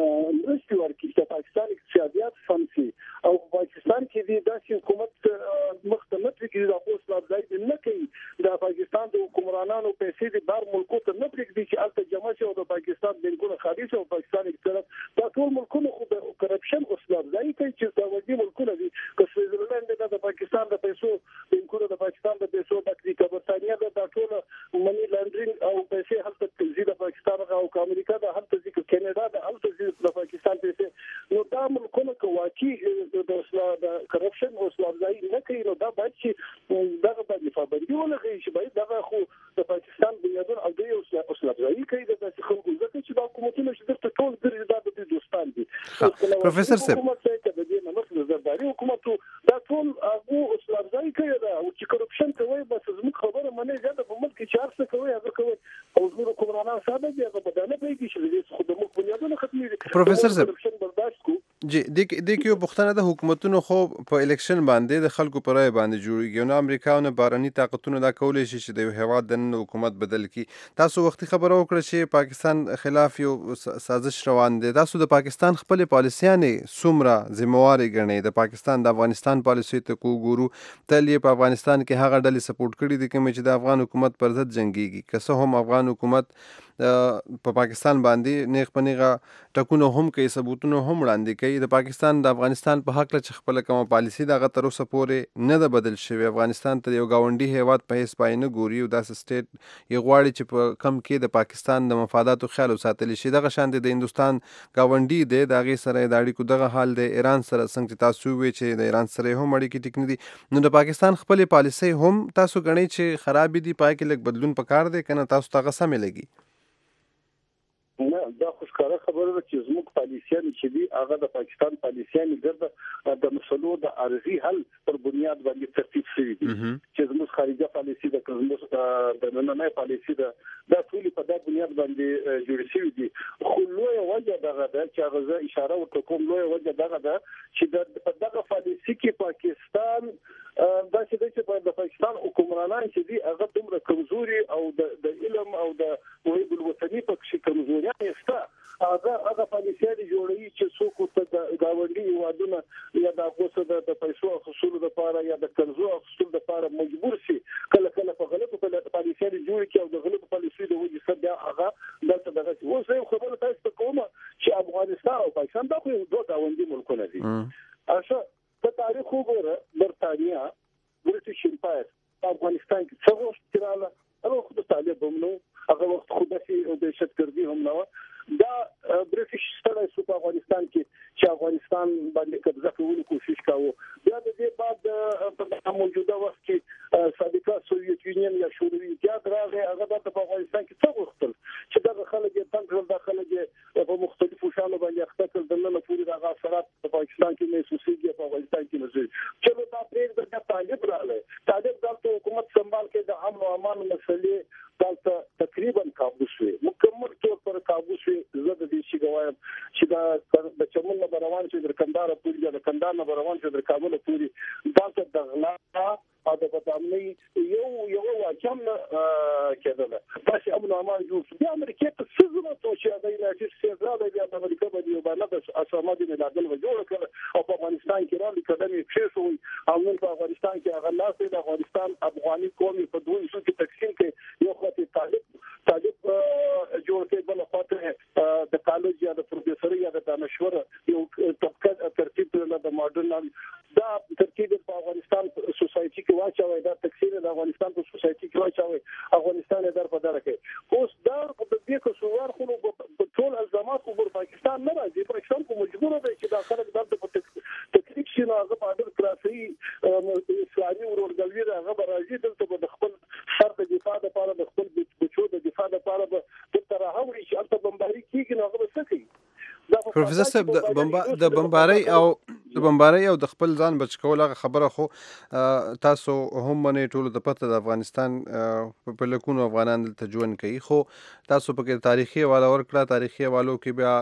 مرستې ورکړي چې پاکستان اقتصادیات فنسي او پاکستان کې دی داسې حکومت مختلف کې د اوس لابځای نه کوي د پاکستان د حکمرانانو پیسې د بار ملکو ته نه پرېږدي چې الته جمع شي او د پاکستان بانکونه خالي شي او پاکستان اقتصاد دا ټول ملکونه خو د کرپشن او سلابځای کوي چې دا وځي ملکونه دي که سویزرلند د پاکستان د پیسو بانکونه د پاکستان د پیسو د برتانیا د ټول منی لانډرینګ او پیسې هلته تنظیم د پاکستان او امریکا د هلته ځکه کینیډا د هلته د پاکستان پیسې نو دا ملکونه که واقعي د کرپشن او سلابځای نه کوي نو دا باید چې دغه باندې پابندي ولګوي چې باید دغه خو د پاکستان بنیادونه او د یو سلابځای کوي د داسې خلکو ځکه چې دا حکومتونه چې درته ټول ګرځي د دوستان دي پروفیسور صاحب حکومت څخه د دې نه مخکې زرداري حکومت دا ټول هغه سلابځای کوي دا او چې کرپشن کوي بس زموږ خبره منې زیاته په ملک کې چار څه کوي هغه کوي او زموږ حکمرانان ساده دي هغه بدانه پیږي چې دې خو د ملک بنیادونه ختمي پروفیسور صاحب کرپشن برداشت کو جی د کې یو پښتنه د حکومتونو خو په الیکشن باندې د خلکو پر رای باندې جوړیږي نو امریکا او بارني طاقتونو دا کولای شي چې د یو هیواد د حکومت بدل کړي تاسو وختي خبره وکړه چې پاکستان خلاف یو سازش روان دی تاسو د پاکستان خپل پالیسیانې څومره ذمہوار ګڼئ د پاکستان د افغانستان پالیسي ته وګورو تل یې په افغانستان کې هغه ډلې سپورټ کړي دي کوم چې د افغان حکومت پر ضد جنگيږي که څه هم افغان حکومت په پاکستان باندې نیغ په نیغه ټکونه هم کوي، ثبوتونه هم وړاندې کوي. د پاکستان د افغانستان په حق له چې خپل کومه پالیسي دغه تر اوسه پورې نه ده بدل شوې. افغانستان ته یو گاونډي هیواد په هیڅ پای نه ګوري او داسې سټیټ یې غواړي چې په کم کې د پاکستان د مفاداتو خیال وساتلی شي. دغه شان د هندوستان گاونډي دی، د هغې سره د اړیکو دغه حال دی. ایران سره څنګه چې تاسو وویل چې د ایران سره هم اړیکې ټیک نه دي، نو د پاکستان خپلې پالیسۍ هم تاسو ګڼئ چې خرابې دي، پای کې لږ بدلون پکار دی، که نه تاسو ته هغه سمې لګي؟ نه، دا خو ښکاره خبره ده چې زموږ پالیسیانې چې دي هغه د پاکستان پالیسیانې ګرده د مسلو د عارضي حل پر بنیاد باندې ترتیب شوي دي چې زموږ خارجه پالیسي ده، زموږ د نننۍ پالیسي ده، دا ټولې په دغه بنیاد باندې جوړې شوي دي. خو لویه وجه دغه ده چې هغه زه اشاره ورته کوم، لویه وجه دغه ده چې په دغه پالیسي کې پاکستان دا چې د پاکستان حکمرانان چې دي هغه دومره کمزوري او د علم او د وحید الوطني په کې کمزوري هغه پالیسیانې جوړوي چې څوک ته د ګاونډي هیوادونه یا د هغو د پیسو اخیستلو لپاره یا د قرضو اخیستلو لپاره مجبور شي، کله کله په غلطو پالیسیانې جوړې کړي او د غلطو پالیسیو د وجې سره بیا هغه دلته دغه شي. اوس یو خبره تاسو ته کومه چې افغانستان او پاکستان دا خو دوه ګاونډي ملکونه دي. اشه په تاریخ وګوره برتانیا برټش امپایر په افغانستان کې څو وخت رااله، هغه خو د طالب هم نو، هغه وخت خو د دهشتګردي هم نه و. دا برټش ستړی شو په افغانستان کې چې افغانستان باندې قبضه کولو کوشش کاوه. بیا د دې بعد په موجوده وخت کې سابقه سوویت یونین یا شوروي اتحاد راغی، هغه د افغانستان کې څو وخت چې دغه خلک یې تنګ کړل، د خلک په مختلفو شانو باندې اخته کړل، د نن پورې دغه اثرات په پاکستان کې محسوسېږي، په افغانستان کې نه ځي. چلو دا پرېږده، د طالب راغی، طالب دلته حکومت سنبال کې د امن او امان مسلې دلته تقریبا کابو شوې، مکمل طور پر کابو شوې. زه د دې شي وایم چې د چمن نه روان چې د کندهار پورې یا د کندهار نه روان چې د کابل پورې دلته د غلا او د بدامنۍ یو واقعا کېدله. داسې امن او امان جوړ شو. بیا امریکا ته څه ضرورت و چې د یونایټډ سټیټس راغی، بیا د امریکا باندې یو باندې د اسامه بن لادن جوړ کړ او په افغانستان کې راغلی قدمې کېښوي او نن په افغانستان کې هغه لاس د افغانستان افغاني قوم په دوه حصو کې تقسیم کړي. یو خواته طالب جوړ کړي، بل خواته د کالج یا د پروفیسور یا د دانشور یو طبقه ترتیب کړل د ماډرن. دا ترتیب په افغانستان سوسایټي کې واچوي، دا تقسیم د افغانستان په سوسایټي کې واچوي، افغانستان یې در په دره کوي. اوس دا په دې کې سوار خو په ټول الزامات په پاکستان نه راځي. پاکستان په مجبور دی چې دا خلک دلته په تکلیف شي، نو هغه په اډر کراسي اسلامي ورورګلوي هغه به راځي دلته د خپل سر د دفاع لپاره، د خپل بچو د دفاع لپاره به تر هغه وړي چې هلته بمباري کېږي، نو هغه به څه کوي؟ پروفیسور صاحب د بمبارۍ او د خپل ځان بچ کول هغه خبره خو تاسو هم منئ، ټولو ته پته د افغانستان په لکونو افغانان دلته ژوند کوي، خو تاسو پکې تاریخي حواله ورکړه. تاریخي حوالو کې بیا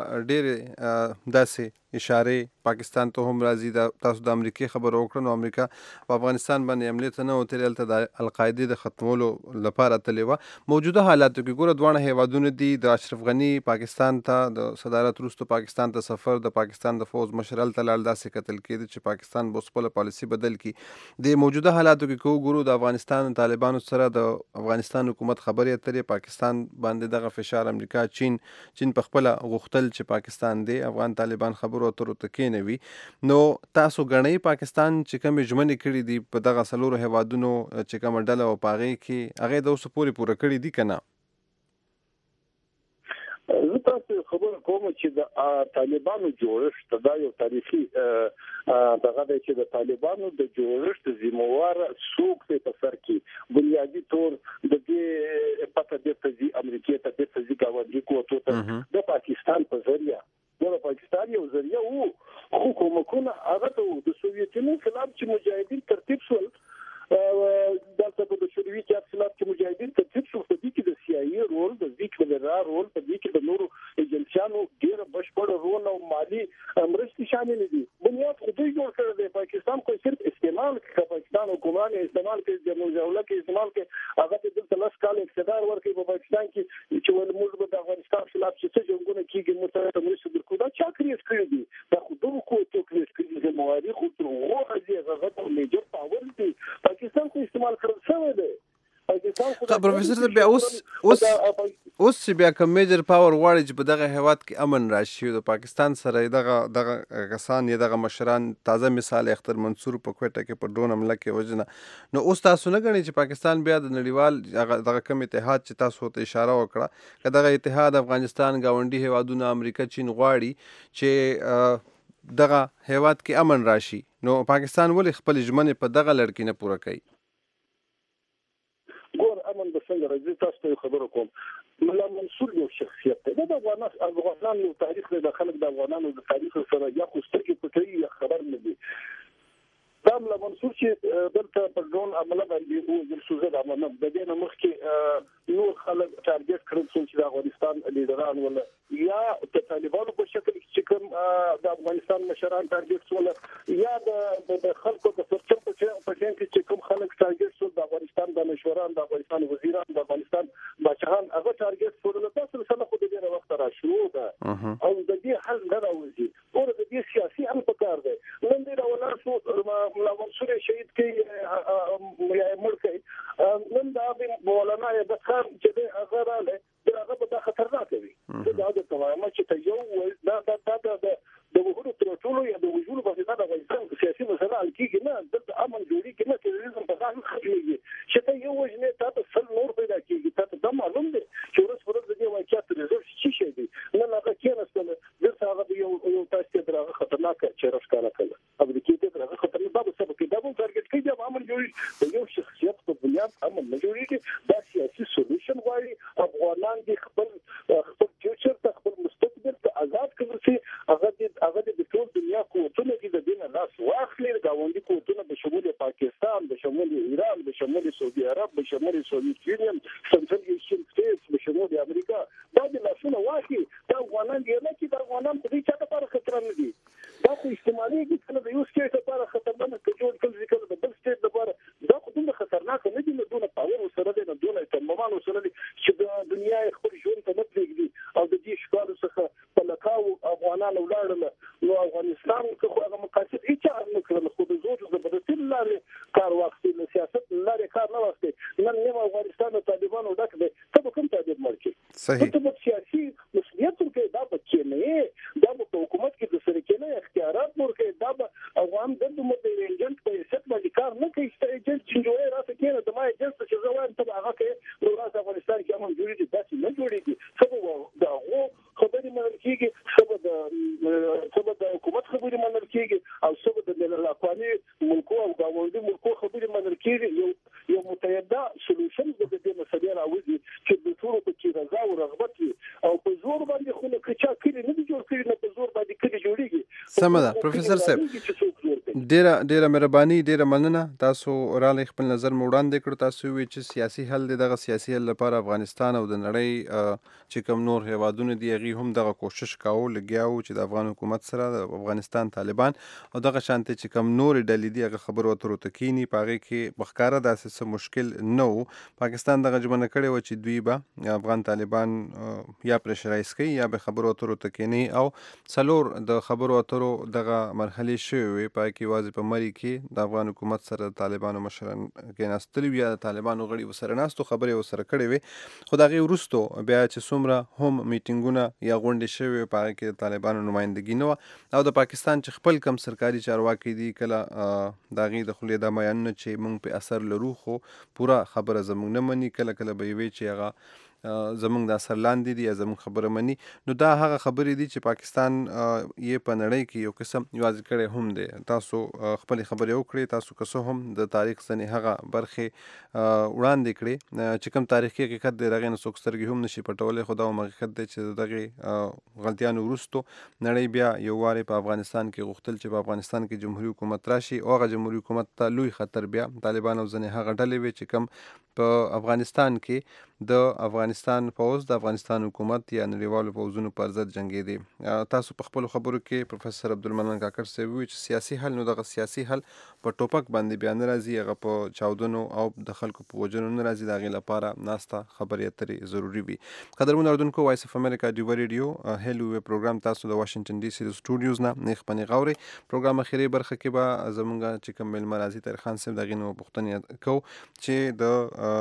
ډېرې داسې اشارې پاکستان ته هم راځي. تاسو د امریکې خبره وکړه، نو امریکا په افغانستان باندې حملې ته نه وتلې، هلته د القاعدې د ختمولو لپاره تللې وه. موجوده حالاتو کې ګوره دواړه هیوادونه دي. د اشرف غني پاکستان ته د صدارت وروسته پاکستان ته سفر، د پاکستان د فوز مشر هلته لاړ، داسې کتل کېده چې پاکستان به خپله پالیسي بدل کړي. د موجوده حالاتو کې که وګورو د افغانستان طالبانو سره د افغانستان حکومت خبرې اترې، پاکستان باندې دغه فشار امریکا چین په خپله غوښتل چې پاکستان دی افغان طالبان خبرو اترو ته کېنوي. نو تاسو ګڼئ پاکستان چې کومې ژمنې کړي دي په دغه څلورو هیوادونو چې کومه ډله وه په هغې کې، هغې د اوسه پورې پوره کړي دي که نه؟ زه تاسو خبره کوم چې د طالبانو جوړښت دا یو تاریخي دغه دی چې د طالبانو د جوړښت ذمہوار څوک دی په سر کې بنیادی طور د دې پته د تزي امریکا ته د تزي گاونډي قوتو ته د پاکستان په ذریعہ د پاکستان یو ذریعہ وو. حکومتونه هغه د سوویت یونین خلاف چې مجاهدین ترتیب شول، دلته په شوروي کې خلاف چې مجاهدین ترتیب شول، په دې کې د سیاسي رول، د ذکر رول، په دې کې د نورو ایجنسیانو ډېر بشپړ رول او مالی مرستې شامل دي. بنیاد خو دوی جوړ کړی دی. پاکستان خو صرف استعمال کوي، پاکستان حکومت استعمال کوي، جمهور دولت کې استعمال کوي. هغه د دلته لاس کال اقتدار ورکوي په پاکستان کې چې ول موږ به د افغانستان خلاف چې څه جنگونه کیږي متحده مرستې درکو. دا چا کریټ کړی دی؟ دا خو دوه کوټو کریټ کړی دي. موارد خو تر هغه هغه ته میجر پاور دی. پاکستان خو استعمال کړل شوی دی. پروفیسور بیا اوس اوس چې بیا کوم میجر پاور غواړي چې په دغه هیواد کې امن راشي د پاکستان سره دغه کسان یا دغه مشران تازه مثال اختر منصور په کوټه کې په ډرون حمله کې وژنه نو اوس تاسو نه غواړئ چې پاکستان بیا د نړیوال دغه کوم اتحاد چې تاسو ته اشاره وکړه که دغه اتحاد افغانستان گاونډي هیوادونه امریکا چین غواړي چې دغه هیواد کې امن راشي نو پاکستان ولې خپل ژمنې په دغه لړ کې نه پوره کوي؟ ګور امن به څنګه راځي تاسو ته خبره کوم ملا منصور یو شخصیت دی د افغانانو تاریخ د خلک د افغانانو د تاریخ سره یا خو سترګې پټوي یا خبر نه دي دا ملا منصور چې دلته په ډرون عمله باندې وژل شو زه د امنه د دې نه مخکې نور خلک ټارګټ کړل چې د افغانستان لیډران ولا یا د طالبانو په شکل کې کوم د افغانستان مشران ټارګټ شول یا د خلکو د سرچم په شان کې کوم خلک ټارګټ شول د افغانستان د مشوران د افغانستان وزیران د افغانستان بچان هغه ټارګټ شول تاسو سره خو د دې وخت را شروع ده او د دې حل نه راوځي او د دې سیاسي هم پکار دی نن دې راولار شو ملا منصور شهید کې یا مړ نن دا مولانا عبد خان چې هغه رااله هغه به خطرناک وي دا د تمامه چې ته یو دا د وګړو تر ټولو یا د وګړو په ځای د افغانستان سیاسي مسله حل کیږي نه د امن جوړي کې نه تروریزم په ځای خلګي چې ته یو وجنه تاسو سل نور پیدا کیږي تاسو دا معلوم دي چې ورځ پر ورځ د واقعیت ريزولف شي دي نه هغه کېناستل د هغه یو تاسو ته راغه خطرناک چې راښکاره کړه امریکای ته راغه خطرناک دا څه کې دا مو ټارګټ کوي د امن جوړي د یو شخصیت په بنیاد امن نه جوړيږي دا سیاسي سولوشن غواړي افغانان دي خپل فیوچر ته خپل مستقبل ته آزاد کړي هغه د ټول دنیا قوتونه دي د دین لاس واخلي گاونډي قوتونه به شمول پاکستان به شمول ایران به شمول سعودي عرب به شمول سوویت یونین سنټرل ایشین سټیټس به شمول امریکا دا د لاسونه واخلي دا افغانان دی نه چې د افغانان په دې چا لپاره خطر نه دي دا خو استعمالي دي کله د یو سټیټ لپاره خطرناک جوړ کړي کله د بل سټیټ لپاره دا خو دومره خطرناک نه دي نه دونه پاور سره دي نه دونه تمامان سره دي چې د دنیا خپل ژوند ته نه پریږدي او د دې ښکار څخه په لکاو افغانان ولاړل نو افغانستان خو هغه مقاصد هیڅ نه کړل خو د زور د بدتل لارې کار واخلي د سیاست لارې کار نه واخلي نن نیم افغانستان د طالبانو ډک دی ته کوم تعبیر مرکي صحیح ته په سیاسي مسؤلیت کې دا بچی نه دا په حکومت کې د سره کې نه اختیارات ورکړي دا به افغان د مدیر ایجنټ په حیثیت باندې کار نه کوي چې ایجنټ چې جوړه راځي کې د ما ایجنټ چې زوان ته هغه کې نو راځي افغانستان کې هم جوړیږي تاسو نه جوړیږي څه دا هو خبرې منل کېږي څه د حکومت خبرې منل کېږي او څه د بین الاقوامي ملکو او گاونډي ملکو خبرې منل کېږي یو متحده سولوشن د دې مسلې راوځي چې د ټولو په کې رضا او رغبت وي او په زور باندې خو نه کچا کړي نه دي جوړ کړي نه په زور باندې کړي جوړيږي سم ده پروفیسور صاحب ډیره مهرباني ډیره مننه تاسو رالی خپل نظر مو وړاندې کړ تاسو وی چې سیاسي حل دغه سیاسي حل لپاره افغانستان او د نړۍ چې کوم نور هیوادونه دی هغه هم دغه کوشش کاوه لګیاو چې د افغان حکومت سره د افغانستان طالبان او دغه شانتي چې کوم نور ډلې دی هغه خبرو اترو تکینی پاره کې بخکاره داسې مشکل نو پاکستان دغه جمعنه کړي و چې دوی به افغان طالبان یا پرشرایز کوي یا به خبرو اترو تکینی او څلور د خبرو اترو دغه مرحله شوی پای کې واځي په مری کې د افغان حکومت سره د طالبانو مشران کې ناستلی یا د طالبانو غړي وسره ناستو خبرې وسره کړې وي خو دغه ورستو بیا چې څومره هم میټینګونه یا غونډې شوی پای کې د طالبانو نمائندګي نه او د پاکستان چې خپل کم سرکاري چارواکي دي کله داغي د خلې د میان چې مونږ په اثر لرو خو پورا خبره زمونږ نه مني کله به وی چې هغه زمونږ د اثر لاندې دي یا زمونږ خبره مني نو دا هغه خبرې دي چې پاکستان یې په نړۍ کې یو قسم یوازې کړی هم دی تاسو خپل خبرې وکړئ تاسو که څه هم د تاریخ ځینې هغه برخې وړاندې کړئ چې کوم تاریخي حقیقت دی هغې نه څوک سترګې هم نشي پټولی خو دا هم حقیقت دی چې د دغې غلطیانو وروستو نړۍ بیا یو وارې په افغانستان کې غوښتل چې په افغانستان کې جمهوري حکومت راشي او هغه جمهوري حکومت ته لوی خطر بیا طالبان او ځینې هغه ډلې وي چې کوم په افغانستان کې د افغانستان پوز د افغانستان حکومت یا نړیوالو پوزونو پر ضد جنگېدي تاسو په خپل خبرو کې پروفیسور عبدالمنان کاکړ صاحب وی چې سیاسي حل نو دغه سیاسي حل په ټوپک باندې بیان راځي هغه په چاودنو او د خلکو په وجنو نه راځي دغه لپاره ناسته خبرې اترې ضروری وي قدرمن اردوونکو وایس اف امریکا دی ریډیو هلو پروګرام تاسو د واشنگټن ډي سي سټوډیوز نه نیخ پنی غوري پروګرام اخیری برخه کې به زمونږ چې کوم مل مرازي تر خان صاحب دغه نو پښتنه کو چې د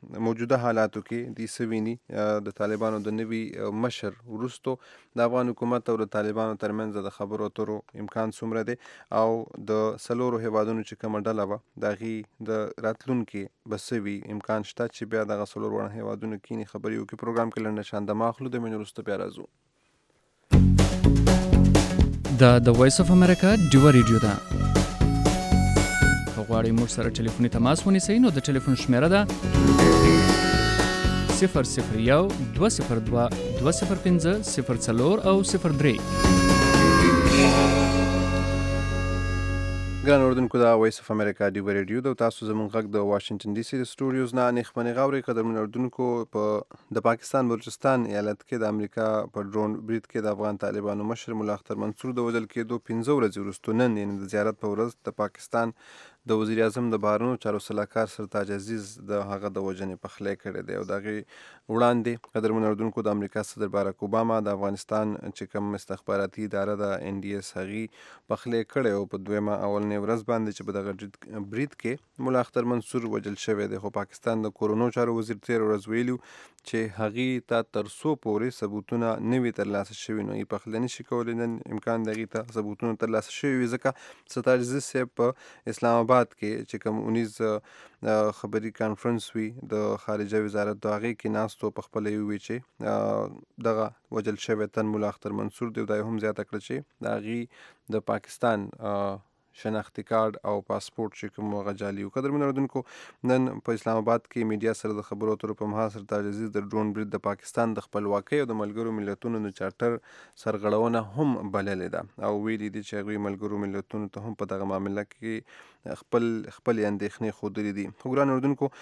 موجوده حالاتو کې د سوینی د طالبانو د نوي مشر ورستو د افغان حکومت او د طالبانو ترمنځ د خبرو اترو امکان څومره دی او د سلورو هیوادونو چې کومه ډله وه د هغې د راتلونکي به څه وي امکان شته چې بیا دغه څلور واړه هیوادونو کینې خبرې وکړي. پروګرام کې لنډه شاندمه اخلو، د مینې وروسته بیا راځو. د وایس اف امریکا ډیوه ریډیو ده. غواړئ موږ سره ټلیفوني تماس ونیسئ نو د ټلیفون شمیره ده 001 202 205 04 او 03. ګران اردوونکو د وایس اف امریکا ډیوه ریډیو ده، تاسو زموږ غږ د واشنگټن ډي سي د سټوډیوز نه نیخمنې غاوري. قدرمن اردوونکو، د پاکستان بلوچستان ایالت کې د امریکا په ډرون برید کې د افغان طالبانو مشر ملا اختر منصور د وژل کېدو 15 ورځې وروسته نن یعنې د زیارت په ورځ د پاکستان د وزیر اعظم د بهرنیو چارو سلاکار سرتاج عزیز د هغه د وژنې پخلی کړی دی او د هغې وړاندې قدرمن اردوونکو د امریکا صدر باراک اوباما د افغانستان چې کوم استخباراتي اداره ده NDS هغې پخلی کړی او په دویمه اولنۍ ورځ باندې چې په دغه برید کې ملا اختر منصور وژل شوی دی. خو پاکستان د کورونو چارو وزیر تیر ورځ ویلو چې هغې ته تر څو پورې ثبوتونه نه وي ترلاسه شوي نو یې پخلی نشي کولی. نن امکان د هغې ته ثبوتونه ترلاسه شوي وي ځکه سرتاج عزیز صاحب په اسلام آباد کې چې کوم 19 خبري کانفرنس وي د خارجه وزارت د هغې کې ناستو په خپله یې وویل چې دغه وژل شوی تن ملا اختر منصور دی. دا یې هم زیاته کړه چې د هغې د پاکستان شناختی کارت او پاسپورت چې کوم هغه جعلي و. قدرمن اردوونکو، نن په اسلام آباد کې میډیا سره د خبرو اترو په مهال سرتاج عزیز د ډرون برید د پاکستان د خپلواکۍ او د ملګرو ملتونو د چارټر سرغړونه هم بللې ده او ویلي دي چې هغوی ملګرو ملتونو ته هم په دغه معامله کې خپل اندېښنې ښودلې دي. خو ګران اردوونکو،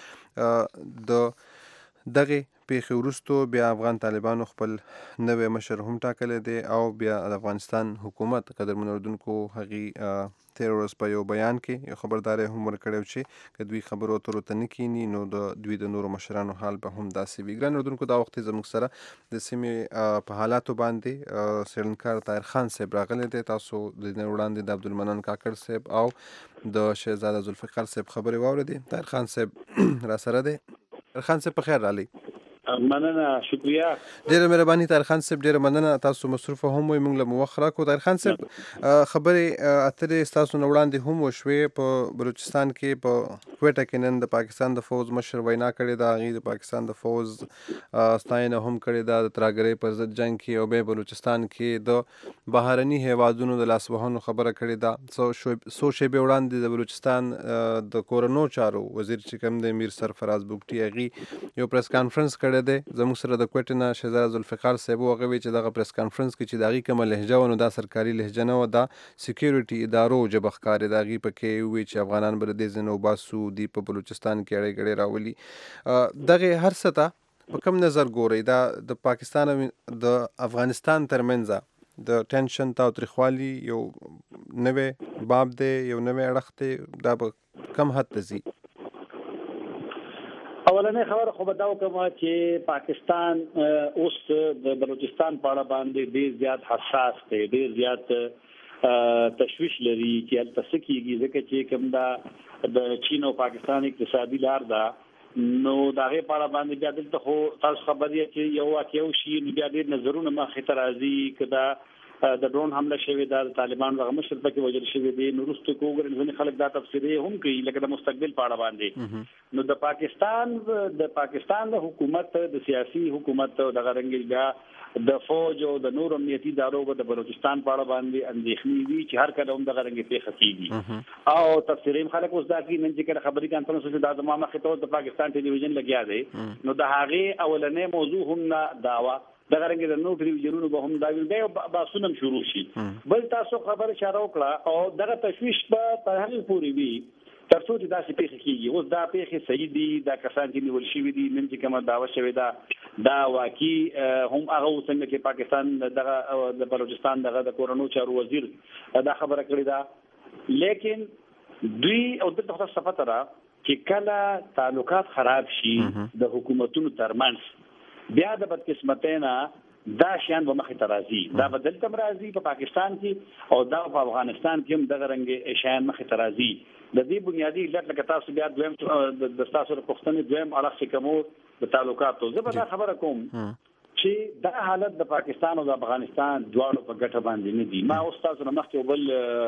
د دغه پیښې وروسته بیا افغان طالبانو خپل نوی مشر هم ټاکلی دی او بیا د افغانستان حکومت قدرمن اردوونکو هغې تیر ورځ په یو بیان کې یو خبرداری هم ورکړی چې که دوی خبرو اترو ته نه کینی نو د دوی د نورو مشرانو حال به هم داسې وي. ګران اردوونکو، دا وخت زموږ سره د سیمې په حالاتو باندې څېړنکار طاهر خان صاحب راغلی دی. تاسو د دې وړاندې د عبدالمنان کاکړ صاحب او د شهزاده ذوالفقار صاحب خبرې واورېدې. طاهر خان صاحب را سره دی. طاهر خان صاحب په خیر راغلی. مننه، شکریہ. ډیره مهرباني طاهر خان صاحب، ډیره مننه. تاسو مصروفه هم وئ، موږ له مو وخت راکړو. طاهر خان صاحب، خبرې اترې ستاسو نه وړاندې هم وشوې. په بلوچستان کې په کوټه کې نن د پاکستان د فوز مشر وینا کړې ده. هغې د پاکستان د فوز ستاینه هم کړې ده د ترهګرۍ پر ضد جنګ کې، او بیا بلوچستان کې د بهرني هیوادونو د لاس وهنو خبره کړې ده. څو شېبې وړاندې د بلوچستان د کورنو چارو وزیر چې کوم دی میر سرفراز بوګټي هغې یو پریس کانفرنس کړی دی. زموږ سره د کوټې نه شهزاده ذوالفقار صاحب هغه وی چې دغه پریس کانفرنس کې چې د هغې کومه لهجه وه نو دا سرکاري لهجه نه وه، دا سیکیورټي ادارو ژبه ښکارېده. هغې پکې وویل چې افغانان به له دې ځای نه وباسو، دوی په بلوچستان کې اړې ګړې راولي. دغې هر څه ته په کوم نظر ګورئ؟ دا د پاکستان او د افغانستان ترمنځ د ټینشن تاوتریخوالي یو نوی باب دی، یو نوی اړخ دی، دا به کم حد ته ځي؟ اولنې خبره خو به دا وکړم چې پاکستان اوس د بلوچستان په اړه باندې ډېر زیات حساس دی، ډېر زیات تشویش لري چې هلته څه کېږي، ځکه چې کوم دا د چین او پاکستان اقتصادي لار ده نو د هغې په اړه باندې بیا دلته خو تاسو خبر یې چې یو واقع وشي نو بیا ډېر نظرونه مخې ته راځي که دا د ډرون حمله شوې ده، د طالبانو دغه مشر پکې وژل شوی دی. نو وروسته که وګورئ ځینې خلک دا تفسیرې هم کوي لکه د مستقبل په اړه باندې. نو د پاکستان د حکومت د سیاسي حکومت دغه رنګ بیا د فوج او د نور امنیتي ادارو به د بلوچستان په اړه باندې اندېښنې وي چې هر کله هم دغه رنګ پیښه کېږي او تفسیرې هم خلک اوس دا کوي نن چې کله خبري کانفرنس وشو دا زما مخې ته د پاکستان ټلویزیون لګیا دی نو د هغې اولنۍ موضوع هم نه دعوه دغه رنګ د نور ټلویزیونونو به هم دا ویل بیا بحثونه هم شروع شي. بل تاسو خبره اشاره وکړه او دغه تشویش به تر هغې پورې وي تر څو چې داسې پیښې کېږي. اوس دا پیښې صحیح دي، دا کسان چې نیول شوي دي نن چې کومه دعوه شوې ده دا واقعي هم هغه څنګه چې پاکستان دغه د بلوچستان دغه د کورنو چارو وزیر دا خبره کړې ده، لیکن دوی او دلته خو څه پته ده چې کله تعلقات خراب شي د حکومتونو ترمنځ بیا د بدقسمتۍ نه دا شیان به مخې ته راځي دا به دلته راځي په پاکستان کې او دا په افغانستان کې هم دغه رنګ شیان مخې ته راځي د دې بنیادی علت لکه تاسو بیا دویم د تاسو د پښتنې دویم اړخ چې کوم د تعلقاتو زه به دا خبره کوم چې دا حالت د پاکستان او د افغانستان دواړو په ګټه باندې نه دي ما اوس تاسو نه مخکې بل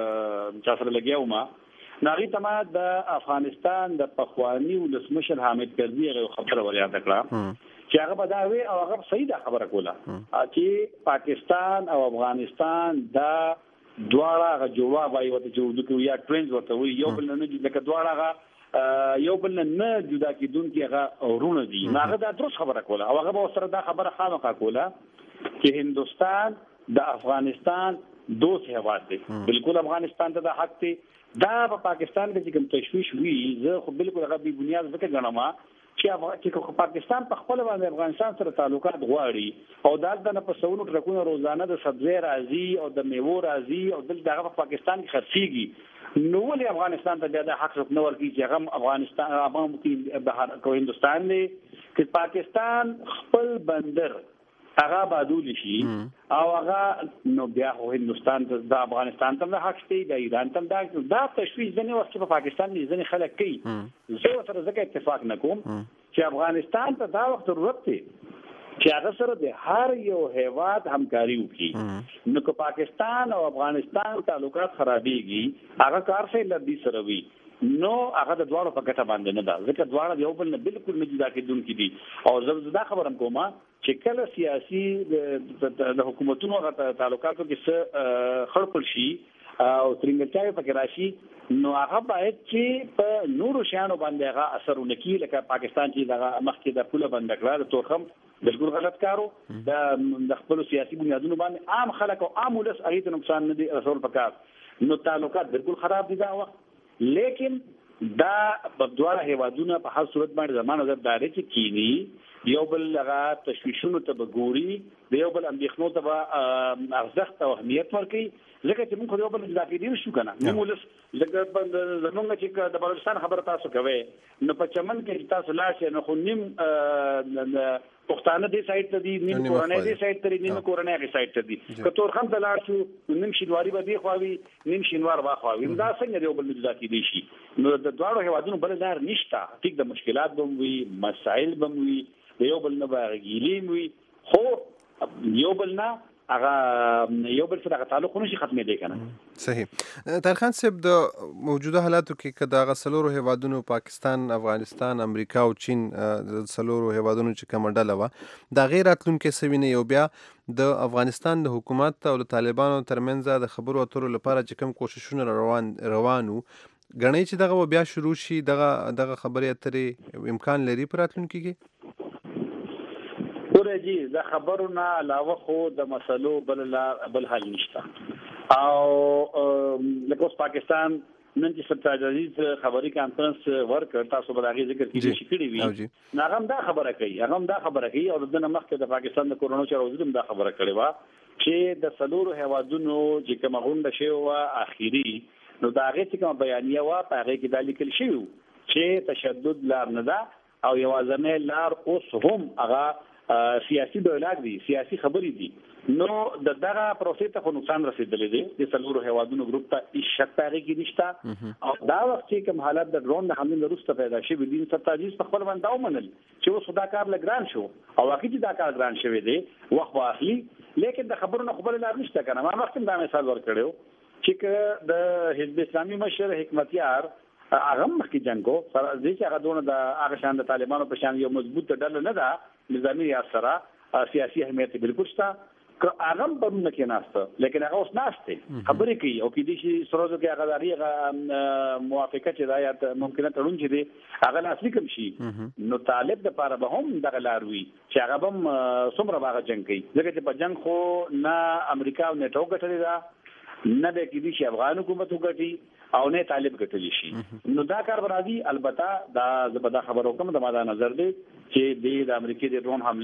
چا سره لګیاو ما ناغي تما د افغانستان د پخوانی ولسمشر حامد کرزي غو خبره وریا کړه چې هغه بداوي او هغه صحیح دا خبره کوله چې پاکستان او افغانستان دا دواړه جوړه وایي وته چې د یا ټرینز ورته وي یو بل نه لکه دواړه یو بل نه جدا کیدونکي هغه ورونه دي هغه دا درس خبره کوله او هغه سره دا خبره خامخا کوله چې هندستان د افغانستان دوست هیواد دی بالکل افغانستان ته د حق دی دا په پاکستان کې کوم تشویش وی زه خو بالکل هغه بی بنیاد ځکه غنم چې پاکستان په خپل باندې افغانستان سره تعلقات غواړي او دالته نه په سونو ټرکونه روزانه د سبزی راځي او د میوه راځي او دغه په پاکستان کې خرڅيږي نو ولې افغانستان ته بیا د حق څخه نور کیږي چې هغه افغانستان عوام کې بهر کو هندستان دی چې پاکستان خپل بندر هغه بادول شي او هغه نو بیا هندستان ته د افغانستان ته حق شته د ایران ته دا تشویش ځنه وخت په پاکستان کې ځنه خلک کوي زه سره ځکه اتفاق نکوم چې افغانستان ته دا وخت ضرورت دی چې هغه سره د هر یو هیواد همکاري وکړي نو که پاکستان او افغانستان تعلقات خرابېږي هغه کار څه لدی سره وي نو هغه د دواړو په ګټه باندې نه ده ځکه دواړه یو بل نه بالکل نه جدا کېدونکي دي او زه دا خبرم کوم چې کله سیاسي د حکومتونو تعلقاتو کې څه خړپړ شي او ترنګچاوي پکې راشي نو هغه باید چې په نورو شیانو باندې هغه اثر ونکړي لکه پاکستان چې دغه مخکې د پوله بند کړه د تورخم بالکل غلط کارو د خپل سیاسي بنیادونو باندې عام خلک او عام ولس اړیته نقصان نه دي رسول پکار نو تعلقات بالکل خراب دي دا وخت لیکن دا په دواړه هیوادونو په هر صورت باندې زمانه زرداري چې کینی یو بل هغه تشویشونو ته بګوري یو بل اندېښنو ته ارزښت او اهمیت ورکړي ځکه چې موږ یو بل د ځاګیدین شو کنه موږ ولس زمونږ چې د بلوچستان خبره تاسو کوي نو په چمن کې تاسو لاشه نو خو نیم پښتانه دې سایت ته دي نیم کورنۍ دې سایت ته دي نیم کورنۍ دې سایت ته دي کتور خم ته لاړ شو نیم شینواری به دی خواوي نیم شینوار با خواوي دا څنګه یو بل د ځاګیدي شي نو د دواړو هیوادونو بل لار نشته ټیک د مشکلات بموي مسائل بموي یو بل نه باغیلیم وي خو یو بل نه هغه یو بل سره تعلق نشي ختمې دی کنه صحیح طاهر صاحب د موجوده حالاتو کې کدا غسلورو هیوادونو پاکستان افغانستان امریکا او چین د سلورو هیوادونو چې کوم ډله و دا غیر اتلونکو سوینه یو بیا د افغانستان د حکومت او د طالبانو ترمنځ د خبرو اترو لپاره چې کوم کوششونه روانو غنۍ چې دغه بیا شروع شي دغه خبرې اترې امکان لري پر اتلونکو کې ورجی دا خبرونه علاوه خو د مسلو بل حل نشته او لکه پاکستان نن چې ستاسو عزیز خبري کانفرنس ورکړ تاسو به هغه ذکر کیږي چې کړی وي ناغم دا خبره کوي او د مخکې د پاکستان د کورونو چارو وزیر دا خبره کړې و چې د سلورو هیوادونو چې کومه غونډه شوی و اخیری نو دا هغه چې کوم بیانیه و په هغه کې د لیکل شوی چې تشدد لار نه ده او یوازنه لار اوس هم هغه سیاسي ډایلاګ دي سیاسي خبرې دي نو دغه پروسې ته نقصان رسیدلی دی د سلورو هیوادونو ګروپ ته شک پاره کې نشته او دا وخت چې کوم حالت د ډرون د حمله وروسته پیدا شي بدین ستاجیز په خپل باندې ومنل چې اوس دا کار لګران شو او واقعي دا کار ګران شوی دی وخت واخلي لیکن د خبرونو خبره لار نشته کنه ما مخکې دا مثال ورکړو چې د حزب اسلامي مشر حکمتیار هغه مخکې جنگو سره دې چې هغه دونه د هغه شان د طالبانو په شان یو مضبوط ډله نه ده نظامی ریاست سیاسي اهمیت بالکل شته که هغه برونه کې ناشته لیکن هغه اوس ناشته خبرې کوي او کې دي چې سروزو کې هغه دغه موافقه چې رايات ممکنه تړون چې دي هغه اصلي کوم شي نو طالب د پاره به هم دغه لاروي چې هغه هم څومره باغ جنگ کوي ځکه چې په جنگ خو نه امریکا او نیټو ګټلې ده نه به کې دي چې افغان حکومت وګټي او نه طالب ګټلی شي نو دا کار برادي البته دا زبدا خبرو کوم د ماده نظر دی چې د امریکای د ډرون حمله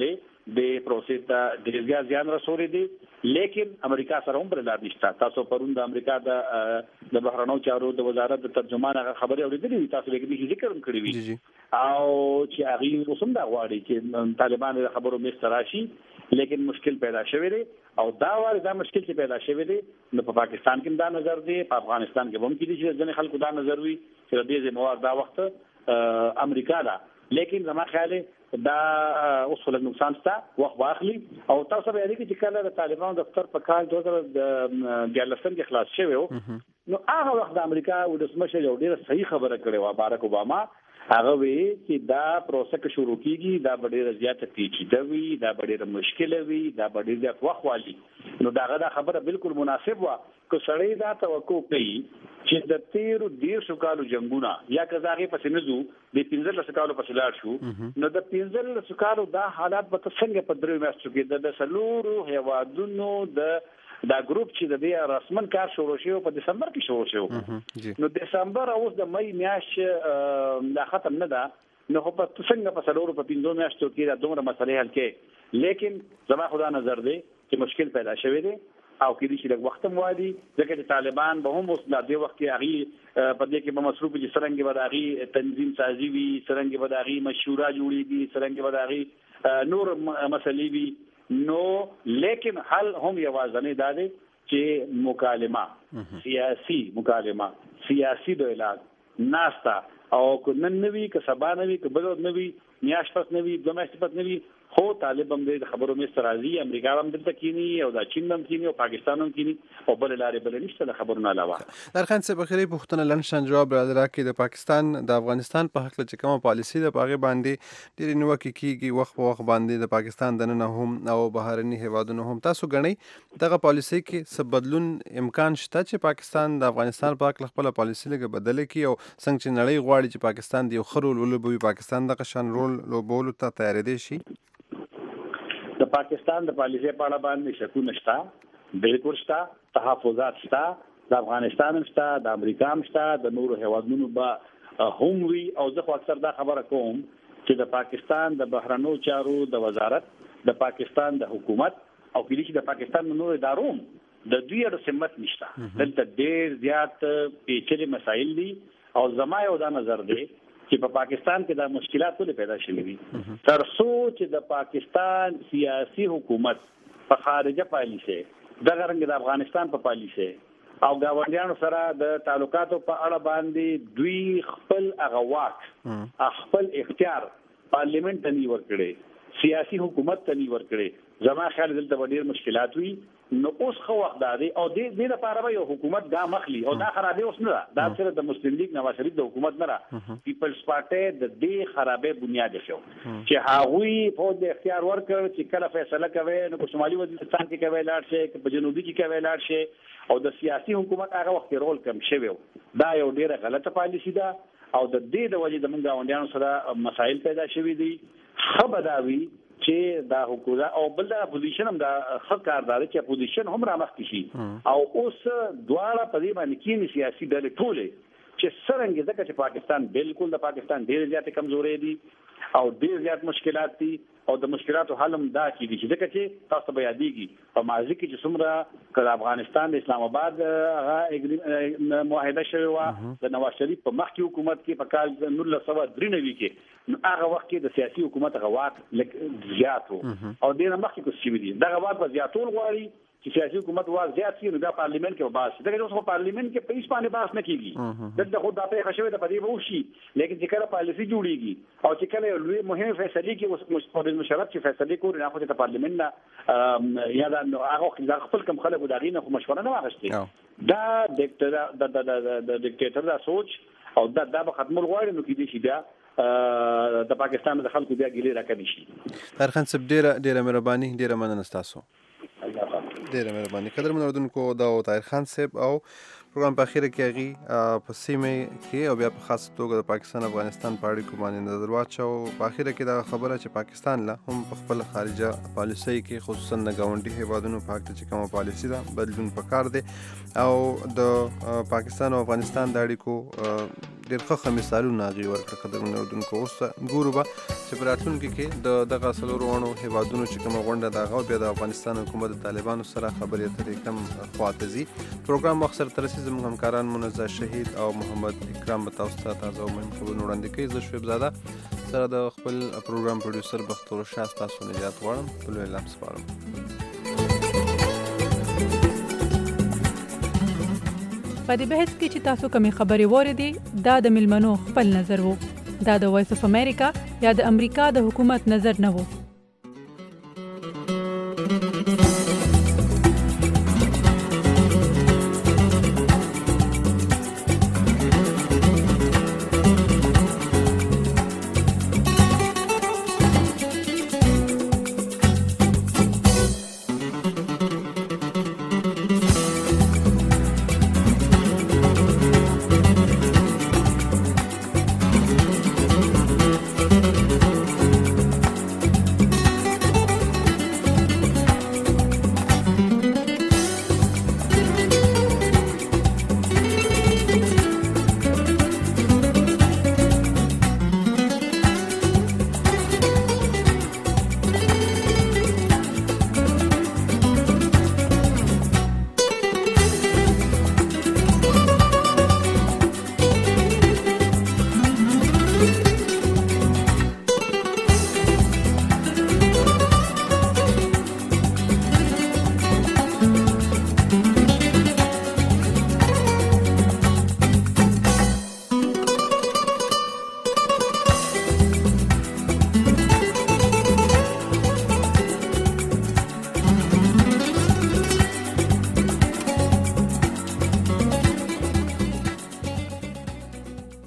د پروسې ته ډېر زیان رسولې دي، لیکن امریکا سره هم بل لار نشته. تاسو پرون د امریکا د بهرنیو چارو د وزارت د ترجمان هغه خبرې اورېدلې، تاسو لکه ذکر هم کړی وي او چې هغه اوس هم دا غواړي چې طالبان د خبرو مست راشي، لیکن مشکل پیدا شوی دی او دا مشکل چې پیدا شوی دی نو په پاکستان کې دا نظر دی، په افغانستان کې هم کې دي چې ځینې خلکو دا نظر وي چې د دې موارد دا وخت امریکا دا، لیکن زما خیال دا اوس له نقصان څخه وخت واخلي او تاسو به یې چې کله د طالبانو دفتر په کال 2014 کې خلاص شوی نو هغه وخت د امریکا ولسمشر یو ډیره صحیح خبره کړې و، بارک اوباما هغه وی چې دا پروسه کې شروع کیږي دا ډیره زیاته پیچیده وي، دا ډیره مشکله وي، دا ډیره زیات وخت والی. نو دا خبره بالکل مناسب و که سړی دا توقع کوي چې د 13 کالو جنگونه یا کزاغه پسې نزو د 15 کالو پسې لاړ شو نو د 15 کالو دا حالات به څنګه په درې میاشتو کې د سلورو هیوادونو دا ګروپ چې د دې رسمن کار شروع شو په دسمبر کې شروع شو نو دسمبر اوس د مې میاشت لا ختم نه ده، نو په څنګه په سلورو په 15 میاشتو کې دا دومره مسلې حل کې، لیکن زما خدا نظر دی چې مشکل پیدا شوی دی او کې دي چې د وخت موادي ځکه چې طالبان به هم اوس د دې وخت کې هغه په دې کې به مصروف دي، څنګه به هغه تنظیم سازي وي، څنګه به هغه مشوره جوړيږي، څنګه به هغه نور مسلې وي. نو لیکن حل هم یوازنی دا دی چې مکالمه سیاسي د علاج ناستا او نن نوي که سبا نوي که بل نوي میاشت پس نوي دوه میاشتې پس نوي خو طالب هم د خبرو مست راځي، امریکا هم دلته کینی او دا چین هم کینی او پاکستان هم کینی او بل لارې بل نشته د خبرونو علاوه. درخان صاحب اخیری پوښتنه لنډشان جواب راکړي د پاکستان د افغانستان په حق چې کومه پالیسی د پاغه باندې ډېر نیوکه کیږي وخت په وخت باندې د پاکستان دننه هم او بهرني هیوادونو هم، تاسو غنئ دغه پالیسی کې څه بدلون امکان شته چې پاکستان د افغانستان په حق خپل پالیسی لګه بدل کړي او څنګه چې نړۍ غواړي چې پاکستان د یو خرول ولوبوي پاکستان د قشن رول لوبولو ته تیار دي شي؟ د پاکستان د پالیسي په اړه باندې شکونه شته، بالکل شته، تحفظات شته، د افغانستان شته، د امریکا شته، د نورو هیوادونو به هم وي او زه خو اکثر دا خبره کوم چې د پاکستان د بهرنیو چارو د وزارت، د پاکستان د حکومت او کله چې د پاکستان د نورو ادارو د دوی د سمت نشته، دلته ډېر زیات پیچلي مسایل دي او زما یو دا نظر دی چې په پاکستان کې دا مشکلات ولې پیدا شوي دي تر څو چې د پاکستان سیاسي حکومت په خارجه پالیسي دغه رنګ د افغانستان په پالیسي او گاونډیانو سره د تعلقاتو په اړه باندې دوی خپل اغواک خپل اختیار پارلیمنت ته نیور کړي، سیاسي حکومت ته نیور کړي، زما خیال دلته ډېر مشکلات وي. نو اوس خو وخت دی او دې لپاره به یو حکومت ګام اخلي او دا خرابې اوس نه ده، دا صرف د مسلم لیگ نواز شریف د حکومت نه ده، پیپلز پارټي د دې خرابې بنیاد شو چې هغوی فوج د اختیار ورکړ چې کله فیصله کوي نو په شمالي وزیرستان کې کوي لاړ شي، په جنوبي کې کوي لاړ شي او د سیاسي حکومت هغه وخت رول کم شوی. دا یو ډیره غلطه پالیسی ده او د دې د وجې د موږ غونډیانو سره مسایل پیدا شوي دي. خبرداوي چې دا حکومت او بل د اپوزیشن هم دا خط کاردار چې اپوزیشن هم رامخ شي او اوس دواړه په دې باندې کې سیاسي ډلې ټولې چې څنګه ځکه چې پاکستان بالکل د پاکستان ډېر زیات کمزوري دي او ډېر زیات مشکلات دي او د مشکلاتو حل هم دا کیږي چې ځکه چې تاسو به یادېږي په ماضي کې چې څومره کله افغانستان د اسلام آباد هغه معاهده شوی و د نواز شریف په مخکې حکومت کې په کال 1993 کې هغه وخت کې د سیاسي حکومت غواړ زیات وو او د مخکې کوم شي دي دا غواړ په زیاتول غواړي چې سیاسي حکومت واز زیات شي نو دا پارلیمنت کې وباس دغه اوس په پارلیمنت کې په اسپانیا باس نه کیږي دلته خو دا په خښوي د پدې وو شي لیکن چې کله پالیسي جوړیږي او چې کله لوی مهمه فیصله کې اوس په مشرف چې فیصله کوي نه خو د پارلیمنت نه یا دا هغه خپل کم خلک وداغینه خو مشوره نه واغشتي دا د ډیکټیټر دا سوچ او دا به ختمول غواړي نو کې دي شي بیا د پاکستان د خلکو بیا ګیلې راکړي شي. درخان صاحب ډیره مهرباني ډیره مننه تاسو. ډیره مهرباني قدر منوردونکو دا او طاهر خان صاحب او پروګرام په اخیره کې هغه په سیمه کې او بیا په خاص توګه د پاکستان افغانستان په اړیکو باندې نظر واچو. په اخیره کې دا خبره چې پاکستان لا هم په خپل خارجه پالیسي کې خصوصا د گاونډي هیوادونو په حق چې کومه پالیسي ده بدلون پکار دی او د پاکستان او افغانستان د اړیکو ډېر ښه مثالونه هغې ورکړه. قدرمنو اورېدونکو اوس ګورو به چې په راتلونکي کې د دغه څلورو واړو هیوادونو چې کومه غونډه ده هغه بیا د افغانستان حکومت د طالبانو سره خبرې اترې کم خواته ځي. پروګرام وخت سره تر رسي زموږ همکاران منزه شهید او محمد اکرام به تاسو ته تازه او مهم خبرونه وړاندې کوي. زه شعیب زاده سره د خپل پروګرام پروډیوسر بختور شاه ستاسو نجات غواړم. په لوی الله سپارم. په دې بحث کې چې تاسو کومې خبرې واورېدې دا د ملمنو خپل نظر وو. دا د وایس اف امریکا یا د امریکا د حکومت نظر نه وو.